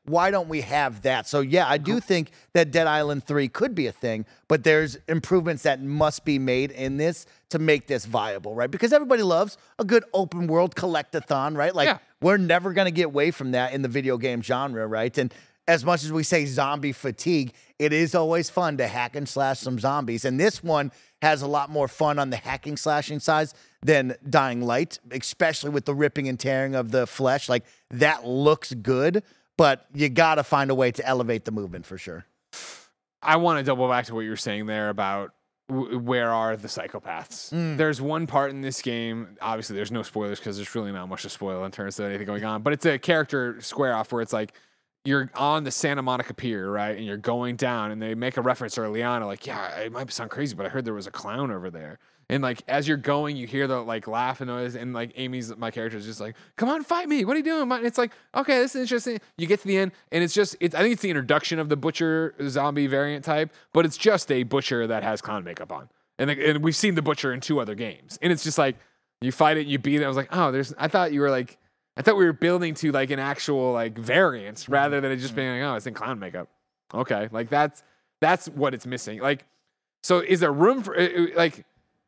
why don't we have that? So yeah, I do think that Dead Island three could be a thing, but there's improvements that must be made in this to make this viable, right? Because everybody loves a good open world collectathon, right? Like Yeah. we're never going to get away from that in the video game genre, right? And as much as we say zombie fatigue, it is always fun to hack and slash some zombies. And this one has a lot more fun on the hacking slashing side than Dying Light, especially with the ripping and tearing of the flesh. Like that looks good, but you got to find a way to elevate the movement for sure. I want to double back to what you were saying there about w- where are the psychopaths. Mm. There's one part in this game, obviously there's no spoilers because there's really not much to spoil in terms of anything going on, but it's a character square off where it's like, you're on the Santa Monica Pier, right? And you're going down, and they make a reference early on, like, yeah, it might sound crazy, but I heard there was a clown over there. And like, as you're going, you hear the like laughing noise, and like Amy's, my character, is just like, come on, fight me. What are you doing? And it's like, okay, this is interesting. You get to the end, and it's just, it's, I think it's the introduction of the butcher zombie variant type, but it's just a butcher that has clown makeup on. And, like, and we've seen the butcher in two other games. And it's just like, you fight it, you beat it. I was like, oh, there's, I thought you were like, I thought we were building to like an actual like variance rather than it just being like, oh, it's in clown makeup. Okay. Like that's, that's what it's missing. Like, so is there room for like,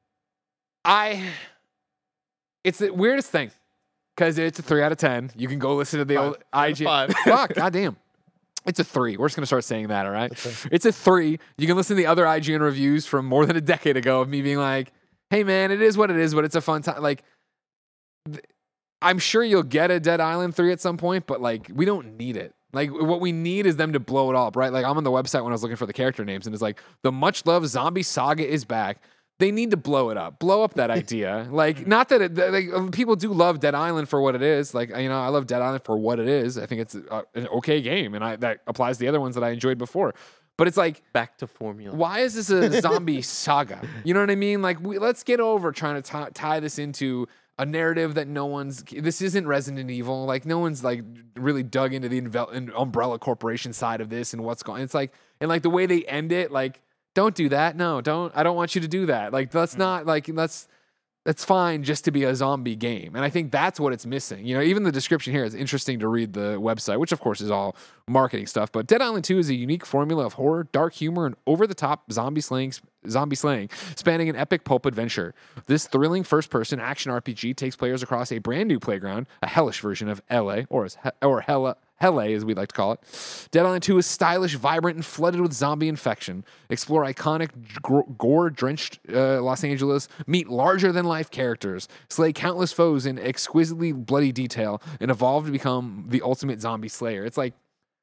I, it's the weirdest thing because it's a three out of ten. You can go listen to the Five. old I G N. Five. Fuck, goddamn. It's a three. We're just going to start saying that. All right. It's a three. You can listen to the other I G N reviews from more than a decade ago of me being like, hey man, it is what it is, but it's a fun time. Like, th- I'm sure you'll get a Dead Island three at some point, but like we don't need it. Like what we need is them to blow it all up, right? Like I'm on the website when I was looking for the character names, and it's like the much loved zombie saga is back. They need to blow it up, blow up that idea. Like not that it, like people do love Dead Island for what it is. Like you know, I love Dead Island for what it is. I think it's a, an okay game, and I, that applies to the other ones that I enjoyed before. But it's like Back to formula. why is this a zombie saga? You know what I mean? Like we, let's get over trying to tie, tie this into a narrative that no one's, this isn't Resident Evil. Like no one's like really dug into the Invel- Umbrella Corporation side of this and what's going, it's like, and like the way they end it, like, don't do that. No, don't, I don't want you to do that. Like, let's not like, let's, that's fine just to be a zombie game. And I think that's what it's missing. You know, even the description here is interesting to read the website, which of course is all marketing stuff, but Dead Island two is a unique formula of horror, dark humor, and over-the-top zombie slaying, zombie slaying, spanning an epic pulp adventure. This thrilling first-person action R P G takes players across a brand new playground, a hellish version of L A, or as he- or Hella, Helle, as we like to call it. Dead Island two is stylish, vibrant, and flooded with zombie infection. Explore iconic, g- gore-drenched uh, Los Angeles, meet larger-than-life characters, slay countless foes in exquisitely bloody detail, and evolve to become the ultimate zombie slayer. It's like,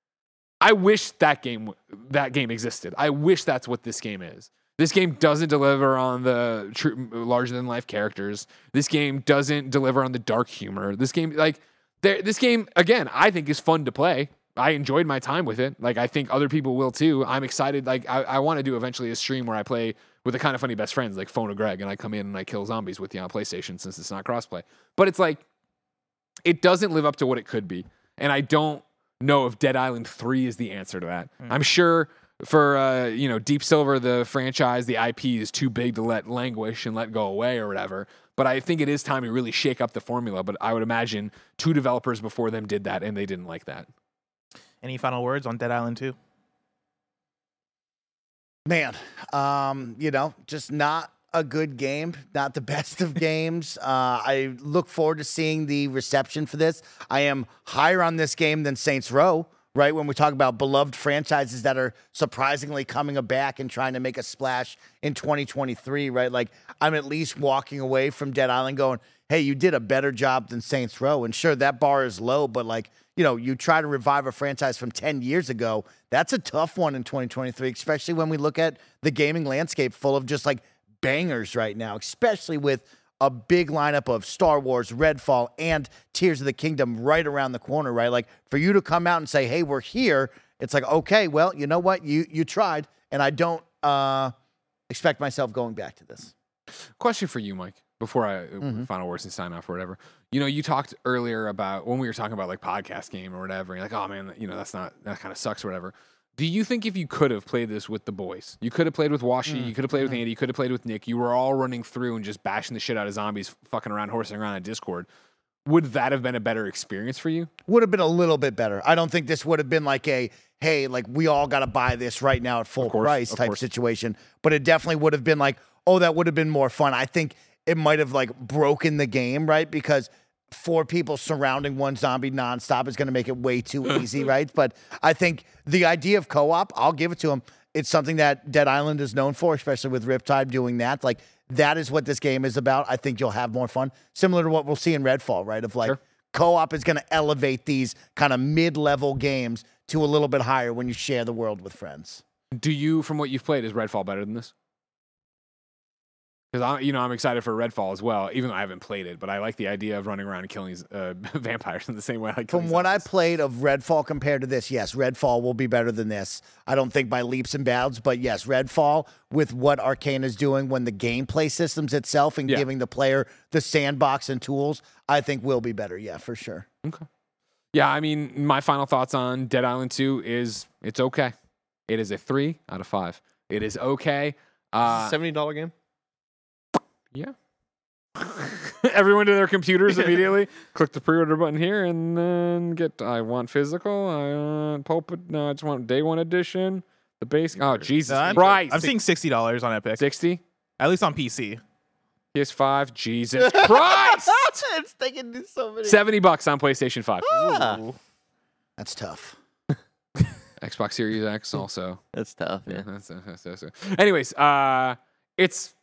I wish that game that game existed. I wish that's what this game is. This game doesn't deliver on the tr- larger-than-life characters. This game doesn't deliver on the dark humor. This game, like... There, this game, again, I think is fun to play. I enjoyed my time with it. Like, I think other people will too. I'm excited. Like, I, I want to do eventually a stream where I play with the kind of funny best friends, like Phone of Greg, and I come in and I kill zombies with you on PlayStation since it's not crossplay. But it's like, it doesn't live up to what it could be. And I don't know if Dead Island three is the answer to that. Mm. I'm sure for, uh, you know, Deep Silver, the franchise, the I P is too big to let languish and let go away or whatever. But I think it is time to really shake up the formula. But I would imagine two developers before them did that, and they didn't like that. Any final words on Dead Island two? Man, um, you know, just not a good game, not the best of games. Uh, I look forward to seeing the reception for this. I am higher on this game than Saints Row, right? When we talk about beloved franchises that are surprisingly coming back and trying to make a splash in twenty twenty-three, right? Like, I'm at least walking away from Dead Island going, hey, you did a better job than Saints Row. And sure, that bar is low, but like, you know, you try to revive a franchise from ten years ago. That's a tough one in twenty twenty-three, especially when we look at the gaming landscape full of just like bangers right now, especially with a big lineup of Star Wars, Redfall, and Tears of the Kingdom right around the corner, right? Like, for you to come out and say, hey, we're here, it's like, okay, well, you know what? You you tried, and I don't uh, expect myself going back to this. Question for you, Mike, before I Mm-hmm. final words and sign off or whatever. You know, you talked earlier about when we were talking about like podcast game or whatever, and you're like, oh man, you know, that's not, that kind of sucks or whatever. Do you think if you could have played this with the boys, you could have played with Washi, mm-hmm. you could have played with Andy, you could have played with Nick, you were all running through and just bashing the shit out of zombies, fucking around, horsing around on Discord. would that have been a better experience for you? Would have been a little bit better. I don't think this would have been like a, hey, like we all got to buy this right now at full Of course, price of type course. situation. But it definitely would have been like, oh, that would have been more fun. I think it might have like broken the game, right? Because four people surrounding one zombie nonstop is going to make it way too easy, right? But I think the idea of co-op, I'll give it to them. It's something that Dead Island is known for, especially with Riptide doing that. Like, that is what this game is about. I think you'll have more fun. Similar to what we'll see in Redfall, right? Of like, Sure. co-op is going to elevate these kind of mid-level games to a little bit higher when you share the world with friends. Do you, from what you've played, is Redfall better than this? Because I, you know, I'm excited for Redfall as well, even though I haven't played it. But I like the idea of running around and killing uh, vampires in the same way I like killing From what I zombies. played of Redfall compared to this, yes, Redfall will be better than this. I don't think by leaps and bounds, but yes, Redfall with what Arcane is doing when the gameplay systems itself and Yeah. giving the player the sandbox and tools, I think will be better. Yeah, for sure. Okay. Yeah, I mean, my final thoughts on Dead Island two is it's okay. It is a three out of five. It is okay. Uh, seventy dollar game. yeah. Everyone to their computers immediately. Click the pre-order button here and then get. I want physical. I want pulpit. No, I just want day one edition. The base. Oh Jesus No, I'm, Christ! I'm seeing sixty dollars on Epic, sixty. at least on P C. P S five. Jesus Christ! It's taking so many. Seventy bucks on PlayStation Five. Ah, That's tough. Xbox Series X also. that's tough. Yeah. That's, that's, that's, that's. Anyways, uh, it's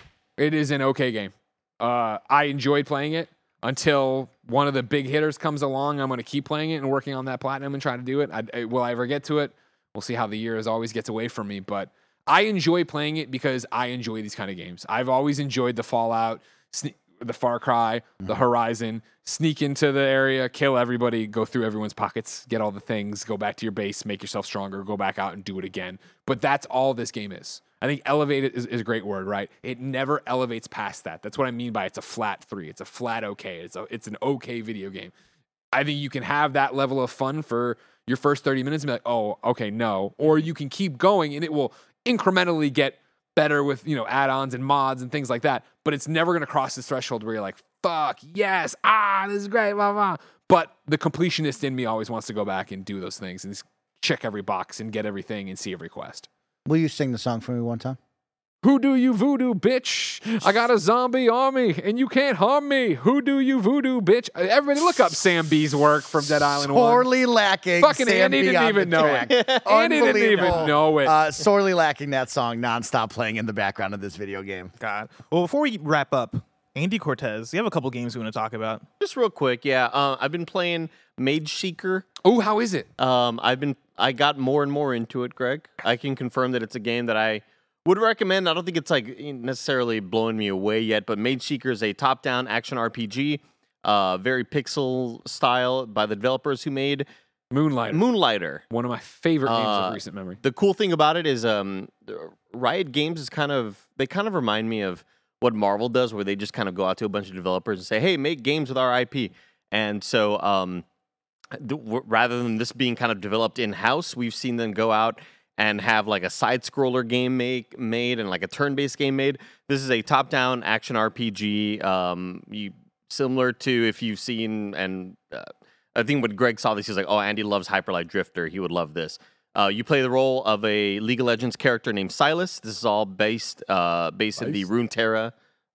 it is an okay game. Uh, I enjoyed playing it until one of the big hitters comes along. I'm going to keep playing it and working on that platinum and try to do it. I, I, will I ever get to it? We'll see how the year as always gets away from me. But I enjoy playing it because I enjoy these kind of games. I've always enjoyed the Fallout, sne- the Far Cry, the Horizon. Sneak into the area, kill everybody, go through everyone's pockets, get all the things, go back to your base, make yourself stronger, go back out and do it again. But that's all this game is. I think elevated is, is a great word, right? It never elevates past that. That's what I mean by it's a flat three. It's a flat okay. It's a it's an okay video game. I think you can have that level of fun for your first thirty minutes and be like, oh, okay, no. Or you can keep going and it will incrementally get better with, you know, add-ons and mods and things like that. But it's never going to cross this threshold where you're like, fuck, yes, ah, this is great, blah, blah. But the completionist in me always wants to go back and do those things and just check every box and get everything and see every quest. Will you sing the song for me one time? Who do you voodoo, bitch? I got a zombie army, and you can't harm me. Who do you voodoo, bitch? Everybody look up Sam B's work from Dead Island one. Sorely lacking. Fucking Sam Andy B didn't on even the know track. it. Andy didn't even Unbelievable. know it. Uh, sorely lacking that song nonstop playing in the background of this video game. God. Well, before we wrap up, Andy Cortez, you have a couple games we want to talk about. Just real quick, yeah. Uh, I've been playing Mage Seeker. Oh, how is it? Um, I've been I got more and more into it, Greg. I can confirm that it's a game that I would recommend. I don't think it's like necessarily blowing me away yet, but Mage Seeker is a top-down action R P G, uh, very pixel style by the developers who made Moonlighter. Moonlighter. One of my favorite games Uh, of recent memory. The cool thing about it is um, Riot Games is kind of they kind of remind me of what Marvel does, where they just kind of go out to a bunch of developers and say, "Hey, make games with our I P." And so, um, th- w- rather than this being kind of developed in house, we've seen them go out and have like a side scroller game make made and like a turn based game made. This is a top down action R P G. Um, you similar to if you've seen and uh, I think when Greg saw this, he's like, "Oh, Andy loves Hyper Light Drifter. He would love this." Uh, you play the role of a League of Legends character named Silas. This is all based uh, based in the Runeterra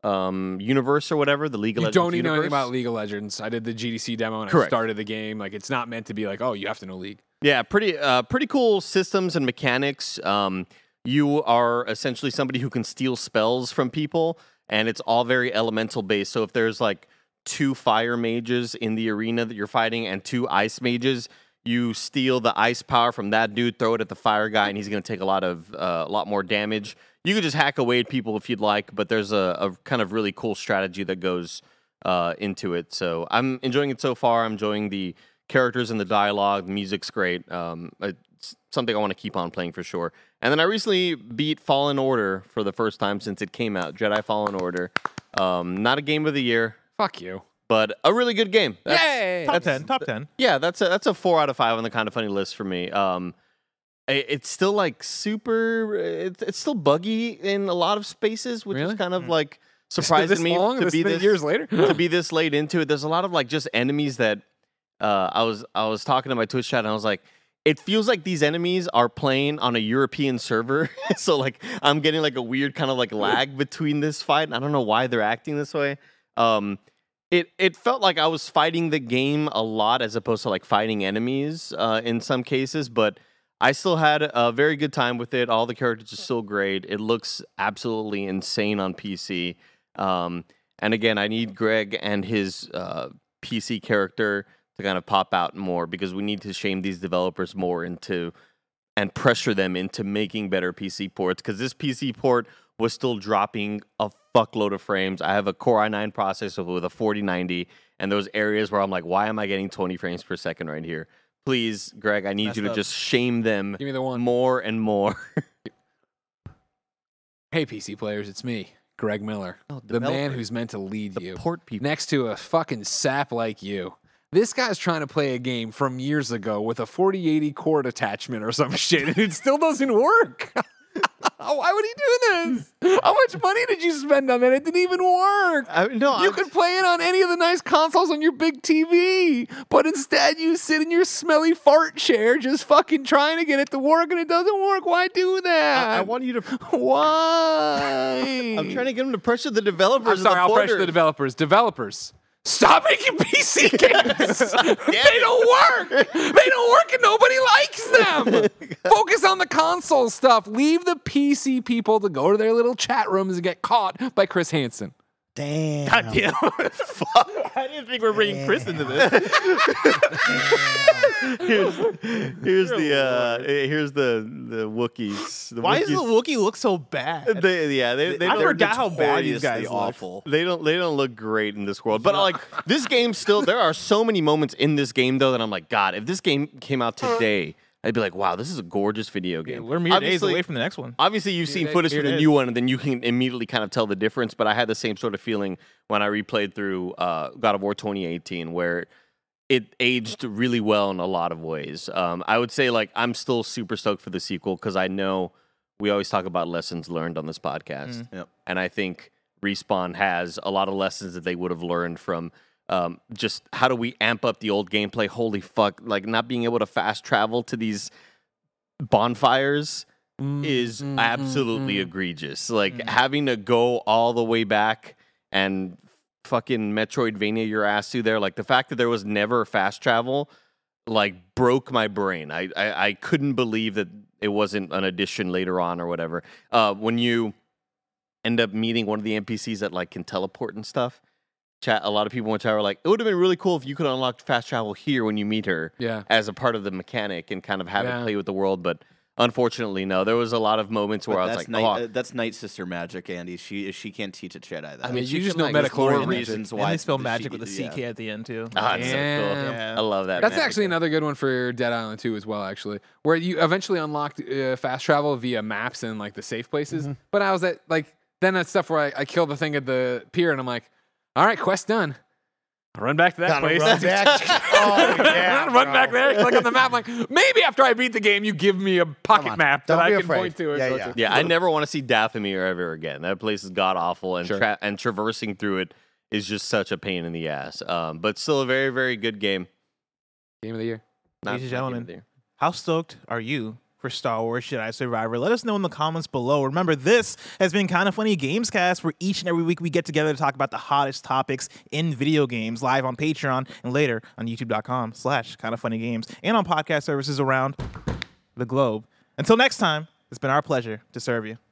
um, universe or whatever. The League of You Legends don't even know universe. anything about League of Legends. I did the G D C demo and I Correct. started the game. Like, it's not meant to be like, oh, you have to know League. Yeah, pretty uh, pretty cool systems and mechanics. Um, you are essentially somebody who can steal spells from people, and it's all very elemental based. So if there's like two fire mages in the arena that you're fighting and two ice mages, you steal the ice power from that dude, throw it at the fire guy, and he's going to take a lot of uh, a lot more damage. You could just hack away at people if you'd like, but there's a, a kind of really cool strategy that goes uh, into it. So I'm enjoying it so far. I'm enjoying the characters and the dialogue. The music's great. Um, it's something I want to keep on playing for sure. And then I recently beat Fallen Order for the first time since it came out. Jedi Fallen Order. Um, not a game of the year, Fuck you. but a really good game. That's, Yay! Top ten. Top ten. Yeah, that's a that's a four out of five on the kind of funny list for me. Um, it, it's still like super. It's it's still buggy in a lot of spaces, which Really? is kind of like surprising this me long, to this be many this years later. to be this late into it. There's a lot of like just enemies that uh, I was I was talking to my Twitch chat and I was like, it feels like these enemies are playing on a European server. So like I'm getting like a weird kind of like lag between this fight. And I don't know why they're acting this way. Um, it it felt like I was fighting the game a lot as opposed to like fighting enemies uh, in some cases, but I still had a very good time with it. All the characters are still great. It looks absolutely insane on P C. Um, and again, I need Greg and his uh, P C character to kind of pop out more because we need to shame these developers more into and pressure them into making better P C ports because this P C port was still dropping a fuckload of frames. I have a Core i nine processor with a forty ninety, and those areas where I'm like, why am I getting twenty frames per second right here? Please, Greg, I need Messed you to up. just shame them Give me the one. more and more. Hey, P C players, it's me, Greg Miller, Oh, the man developer. who's meant to lead The you port people. next to a fucking sap like you. This guy's trying to play a game from years ago with a forty eighty cord attachment or some shit, and it still doesn't work. Why would he do this? How much money did you spend on it? It didn't even work. I, no, You I'm- could play it on any of the nice consoles on your big T V, but instead you sit in your smelly fart chair just fucking trying to get it to work and it doesn't work. Why do that? I, I want you to. Why? I'm trying to get him to pressure the developers. I'm and sorry, the I'll pressure porters. the developers. Developers, stop making P C games. They don't work. They don't work and nobody likes them. Focus on the console stuff. Leave the P C people to go to their little chat rooms and get caught by Chris Hansen. Damn. God damn. Fuck. I didn't think we we're bringing Chris into this. here's here's the uh, here's the the Wookiees. The Why does the Wookiees- Wookiee look so bad? They, yeah, they, they I don't- forgot how bad these guys notoriously look. awful. They don't they don't look great in this world. But like this game still there are so many moments in this game though that I'm like, God, if this game came out today, I'd be like, wow, this is a gorgeous video game. We're mere days Obviously- away from the next one. Obviously, you've seen days- footage here from it the is. new one, and then you can immediately kind of tell the difference. But I had the same sort of feeling when I replayed through uh, God of War twenty eighteen, where it aged really well in a lot of ways. Um, I would say, like, I'm still super stoked for the sequel because I know we always talk about lessons learned on this podcast. Yep. And I think Respawn has a lot of lessons that they would have learned from um, just how do we amp up the old gameplay. Holy fuck, like, not being able to fast travel to these bonfires is absolutely egregious. Like having to go all the way back and fucking Metroidvania your ass to there. Like the fact that there was never fast travel, like broke my brain. I I, I couldn't believe that it wasn't an addition later on or whatever. Uh, when you end up meeting one of the N P Cs that like can teleport and stuff. Chat. A lot of people in chat were like, it would have been really cool if you could unlock fast travel here when you meet her. Yeah. As a part of the mechanic and kind of have Yeah. it play with the world, but unfortunately, no. There was a lot of moments where But I was that's like, night, oh, uh, that's Night Sister magic, Andy. She she can't teach a Jedi that. I mean, you you just can, know like, there's more metachlorian magic. reasons And why they spell she- magic with a C yeah. K at the end too. ah, it's so cool. Yeah. I love that. That's magic. actually another good one for Dead Island two as well, actually, where you eventually unlocked uh, fast travel via maps and like the safe places. But I was at like then that stuff where I, I kill the thing at the pier and I'm like, all right, quest done. I run back to that Gotta place. run back. Oh, yeah, run bro. back there, click on the map. Like maybe after I beat the game, you give me a pocket on, map don't that be I can afraid. point to. and Yeah, go yeah. to. Yeah, I never want to see Dathomir ever again. That place is god awful, and Sure. tra- and traversing through it is just such a pain in the ass. Um, but still a very very good game. Game of the year. Not Ladies and not game gentlemen. of the year. How stoked are you for Star Wars Jedi Survivor? Let us know in the comments below. Remember, this has been Kind of Funny Gamescast, where each and every week we get together to talk about the hottest topics in video games, live on Patreon and later on youtube.com slash kind of funny games and on podcast services around the globe. Until next time, it's been our pleasure to serve you.